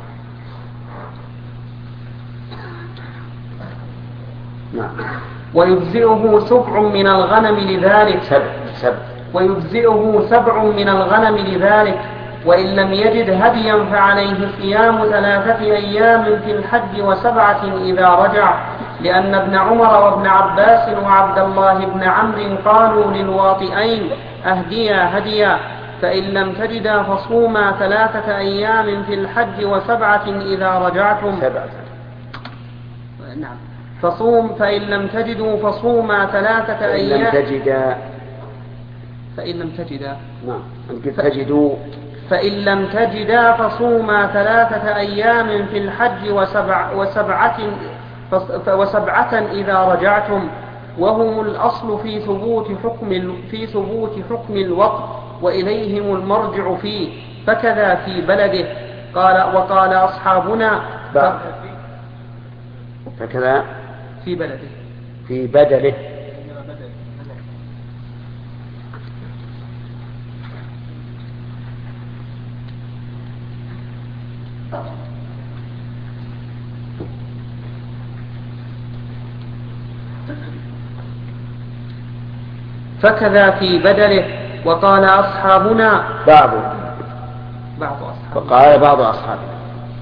A: نعم.
B: ويجزئه سبع من الغنم لذلك.
A: سبع سبع.
B: ويجزئه سبع من الغنم لذلك، وإن لم يجد هديا فعليه صيام ثلاثة أيام في الحج وسبعة إذا رجع، لأن ابن عمر وابن عباس وعبد الله بن عمرو قالوا للواطئين: أهديا هديا، فإن لم تجدا فصوما ثلاثة أيام في الحج وسبعة إذا رجعتم.
A: سبعة.
B: نعم. فصوم فإن لم تجدوا فصوما ثلاثة أيام.
A: فإن لم تجدا
B: فإن لم تجدا
A: نعم تجدوا
B: فإن لم تجدا فصوما ثلاثة أيام في الحج وسبع وسبعة وسبعة إذا رجعتم، وهم الأصل في ثبوت حكم في ثبوت حكم الوقت، وإليهم المرجع فيه، فكذا في بلده. قال وقال أصحابنا
A: فكذا
B: في بلده
A: في بدله.
B: فكذا في بدله. وقال أصحابنا
A: بعض
B: بعض أصحابنا
A: وقال بعض أصحابنا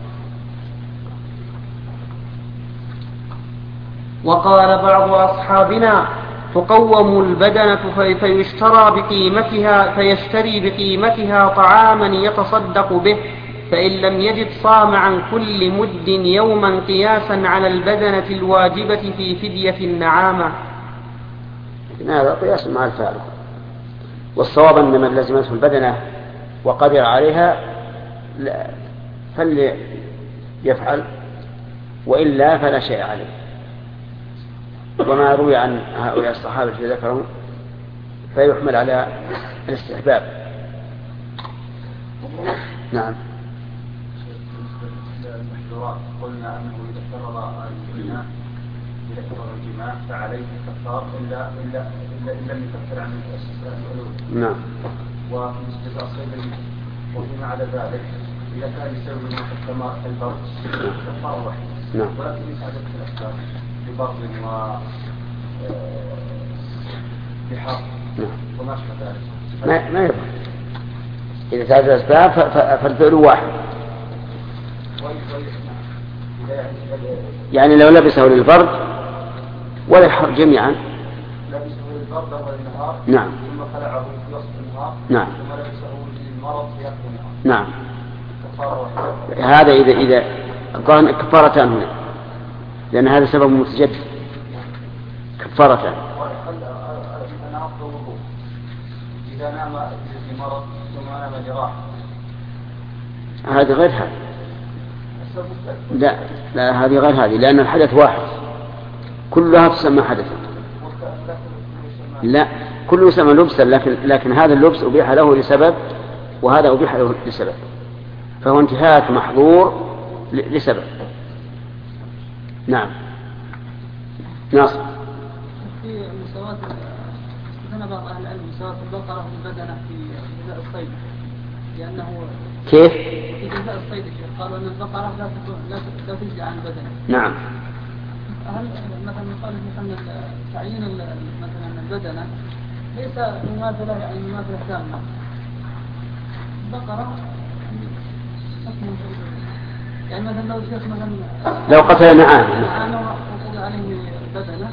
B: وقال بعض أصحابنا تقوم البدنة فيشترى بقيمتها فيشتري بقيمتها طعاما يتصدق به، فإن لم يجد صام عن كل مد يوما قياسا على البدنة الواجبة في فدية النعامة.
A: هذا قياس مع الفارق، والصواب أن من لزمته البدنة وقدر عليها فليفعل، وإلا فلا شيء عليه. وما روي عن هؤلاء الصحابة الذين ذكروا فيحمل على الاستحباب. نعم.
E: المحظورات قلنا أنه إذا افترض الجماع إذا افترض الجماع فعليه كفار إلا إلا إلا إن لم يكفر عن الألوف.
A: نعم.
E: وفي الصيد وفيما عدا ذلك إذا كان يسوي كما البرد كفار واحد.
A: نعم.
E: ولكن يساعد في الأسباب ببرد و بحر وما شابه ذلك.
A: ما ما يضر. إذا تعدد الأسباب فالفعل واحد. يعني لو لبسه للبرد وللحر جميعا.
E: لبسه للبرد أول النهار.
A: نعم.
E: ثم خلعه في وسط النهار.
A: نعم.
E: ثم لبسه للمرض في آخر النهار.
A: نعم.
E: كفارة واحدة.
A: هذا إذا إذا الظاهر كفارتان هنا، لأن هذا سبب متجدد. كفارتان.
E: إذا نام لمرض ثم نام لراحة.
A: هذه غير هذه. لا لا هذه غير هذه، لأن الحدث واحد كلها تسمى حدثا. لا كله يسمى لبسا، لكن لكن هذا اللبس أبيح له لسبب وهذا أبيح له لسبب، فهو انتهاك محظور لسبب. نعم. ناصر.
D: في مساواة ذهب بعض أهل العلم سواء البقرة والبدنة في جزاء الصيد لأنه
A: كيف؟
D: في جزاء الصيد قالوا أن البقرة لا لا لا تجزي عن البدنة.
A: نعم.
D: هل مثلا يقال مثلا تعيين مثلا البدنة ليس مماثلة يعني مماثلة تامة. البقرة يعني مثلا لو شيخ مثلا
A: لو قتل نعام
D: وقضى عليه بدنة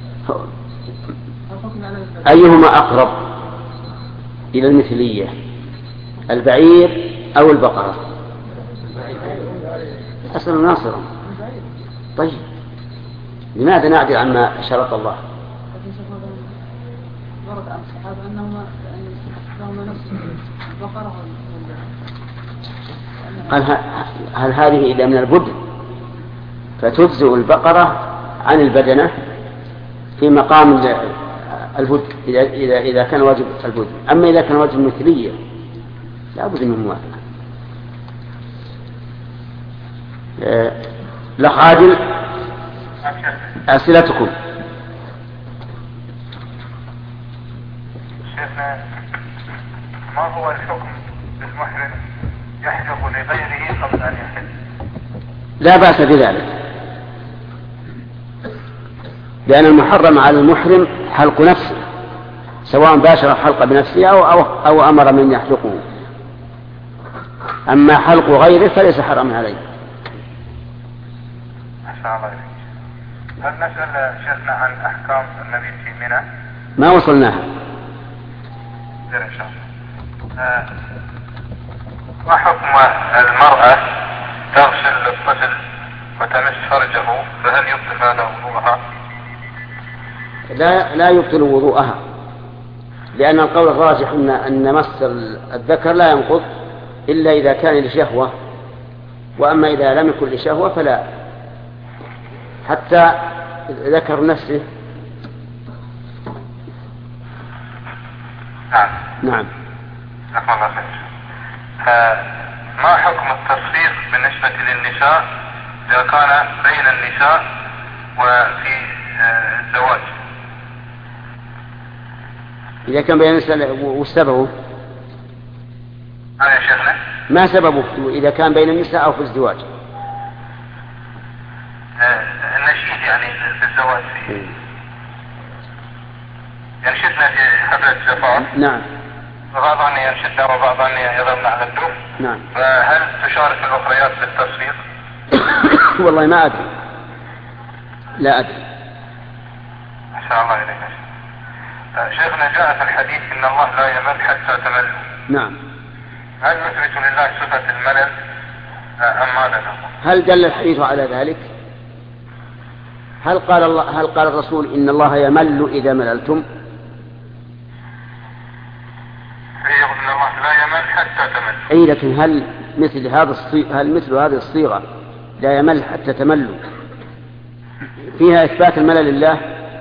A: أيهما أقرب إلى المثلية البعير أو البقرة؟ أصل ناصرا. طيب لماذا نعدل عما شرط الله؟
D: ورد عن الصحابة أنهما لهما نفس البقرة
A: قال هل هذه إذا من البدن فتجزئ البقرة عن البدنة في مقام البدن إذا, إذا, إذا كان واجب البدن. أما إذا كان واجب مثلية لا بد من موافقة. الأخ عادل أسئلتكم.
F: شيخنا ما هو الحكم بالمحرم يحلق لغيره قبل أن يحل؟
A: لا بأس بذلك، لأن المحرم على المحرم حلق نفسه سواء باشر الحلق بنفسه أو, أو, أو أمر من يحلقه. أما حلق غيره فليس حرام عليه.
F: ما شاء الله عليك. هل نسأل شيخنا عن أحكام النبي في منى؟
A: ما وصلناها.
F: إن شاء الله. آه. ما حكم المرأة تغسل الطفل وتمس فرجه فهل يبطل هذا وضوءها؟
A: لا لا يبطل وضوءها، لأن القول الراجح أن أن مس الذكر لا ينقض إلا إذا كان لشهوة، وأما إذا لم يكن لشهوة فلا. حتى ذكر نفسه.
F: نعم.
A: نعم.
F: جزاكم الله خير. ما حكم التصفيق بالنسبة للنساء إذا كان بين النساء وفي الزواج؟
A: إذا كان بين النساء والسبب
F: هذا يا شيخنا
A: ما سببه إذا كان بين النساء أو في الزواج؟
F: النشيد يعني في الزواج فيه. ينشدنا في حفلة الزفاف.
A: نعم.
F: وبعض أن ينشدنا وبعض أن يضربنا على الدف.
A: نعم.
F: فهل تشارك الأخريات في التصفيق؟
A: والله ما أدري، لا أدري.
F: ما شاء الله إليك. شيخنا جاء في الحديث إن الله لا يمل حتى تمل.
A: نعم.
F: هل نثبت لله صفة الملل أم ماذا نقول؟
A: هل دل الحديث على ذلك؟ هل قال الله هل قال الرسول إن الله يمل إذا مللتم؟
F: أي إن الله لا يمل حتى تمل.
A: أي لكن هل مثل هذا الصيغة هل مثل هذه الصيغة لا يمل حتى تملوا فيها إثبات الملل لله؟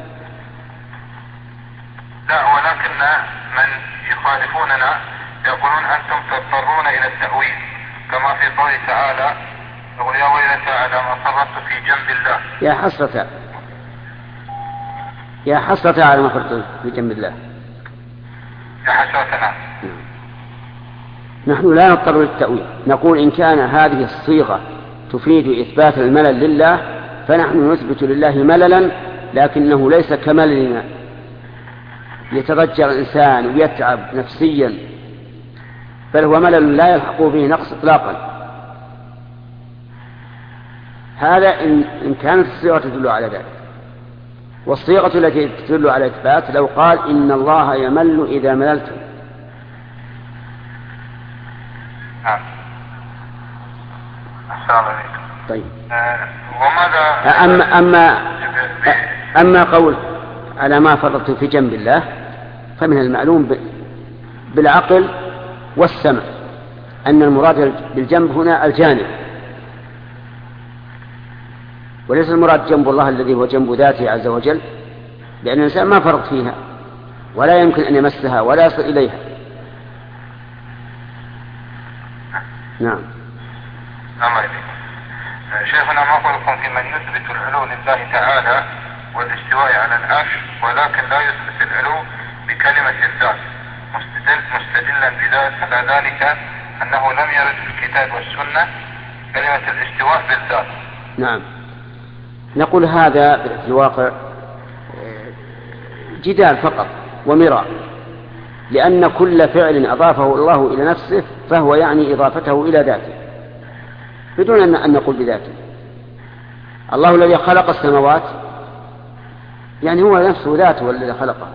F: لا، ولكن من يخالفوننا يقولون أنتم تضطرون إلى التأويل كما في قوله تعالى قل يا ويلتى على ما فرطت في جنب الله.
A: يا حسرة يا حسرة على ما فرطت في جنب الله.
F: يا حسرتنا.
A: نحن لا نضطر للتأويل، نقول إن كان هذه الصيغة تفيد إثبات الملل لله فنحن نثبت لله مللا، لكنه ليس كمللنا يتضجر الإنسان ويتعب نفسيا، بل هو ملل لا يلحق به نقص إطلاقا. هذا إن, إن كانت الصيغة تدل على ذلك. والصيغة التي تدل على إثبات لو قال إن الله يمل إذا مللتم.
F: نعم. أحسن الله عليكم.
A: طيب.
F: أه وماذا
A: أما أما أما قول على ما فرطت في جنب الله فمن المعلوم بالعقل والسمع أن المراد بالجنب هنا الجانب، وليس المراد جنب الله الذي هو جنب ذاته عز وجل، لأن الإنسان ما فرط فيها ولا يمكن أن يمسها ولا يصل إليها.
F: نعم. الله يبارك. شيخنا ما قولكم في من يثبت العلو لله تعالى والاستواء على العرش ولكن لا يثبت العلو بكلمة الذات مستدل مستدلا بذلك على ذلك أنه لم يرد في الكتاب والسنة كلمة الاستواء بالذات.
A: نعم، نقول هذا في الواقع جدال فقط ومراء، لأن كل فعل أضافه الله إلى نفسه فهو يعني إضافته إلى ذاته بدون أن نقول بذاته. الله الذي خلق السماوات يعني هو نفسه ذاته الذي خلقه.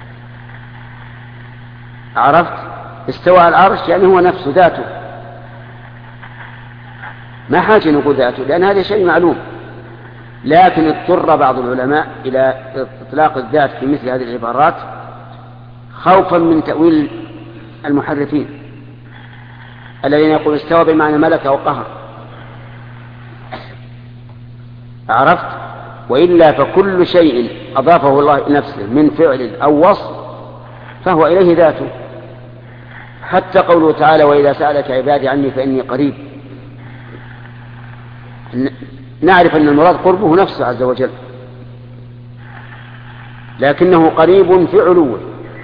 A: عرفت؟ استوى على العرش يعني هو نفسه ذاته، ما حاجة نقول ذاته لأن هذا شيء معلوم. لكن اضطر بعض العلماء إلى إطلاق الذات في مثل هذه العبارات خوفا من تأويل المحرفين الذين يقول استوى بمعنى ملك أو قهر. عرفت؟ وإلا فكل شيء أضافه الله نفسه من فعل أو وصف فهو إليه ذاته. حتى قوله تعالى وإذا سألك عبادي عني فإني قريب، نعرف أن المراد قربه نفسه عز وجل، لكنه قريب في علوه.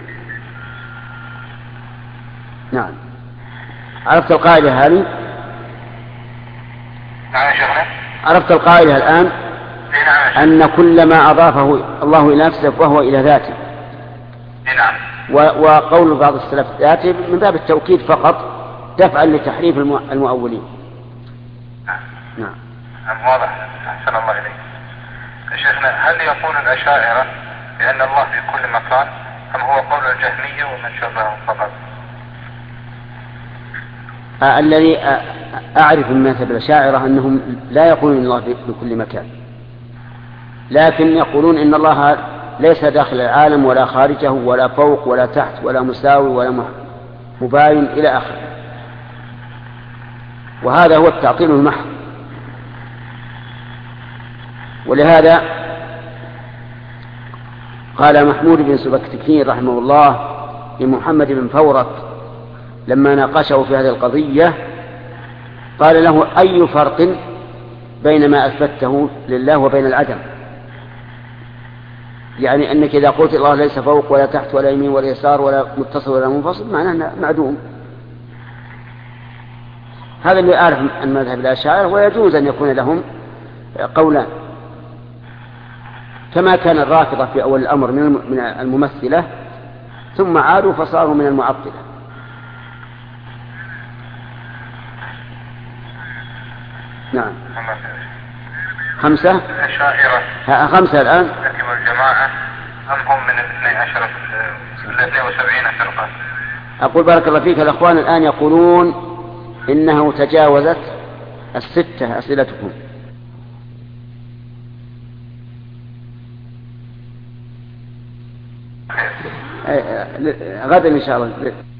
A: نعم. عرفت القاعدة هذه؟
F: نعم يا شيخنا.
A: عرفت القاعدة الآن؟
F: نعم.
A: أن كل ما أضافه الله إلى نفسه فهو إلى ذاته.
F: نعم.
A: وقول بعض السلف ذاته من باب التوكيد فقط دفعا لتحريف المؤولين.
F: نعم. نعم واضح. أحسن الله إليك. شيخنا هل يقول الأشاعرة بأن الله في كل مكان أم هو قول الجهمية ومن شبههم فقط؟
A: آه الذي آه أعرف من مذهب الأشاعرة أنهم لا يقولون إن الله في كل مكان، لكن يقولون إن الله ليس داخل العالم ولا خارجه ولا فوق ولا تحت ولا مساوي ولا مباين إلى آخره. وهذا هو التعطيل المحض. ولهذا قال محمود بن سبكتكين رحمه الله لمحمد بن فورك لما ناقشه في هذه القضية قال له أي فرق بين ما أثبته لله وبين العدم؟ يعني أنك إذا قلت الله ليس فوق ولا تحت ولا يمين ولا يسار ولا متصل ولا منفصل معناه معدوم. هذا اللي أعرف عن مذهب الأشاعرة، ويجوز أن يكون لهم قولان كما كان الرافضة في أول الأمر من الممثلة ثم عادوا فصاروا من المعطلة. نعم. خمسة
F: الأشاعرة
A: خمسة الآن
F: والجماعة أم هم من الاثني عشر الاثني وسبعين فرقة؟
A: أقول بارك الله فيك الأخوان الآن يقولون إنه تجاوزت الستة أسئلتكم. غدا إن شاء الله.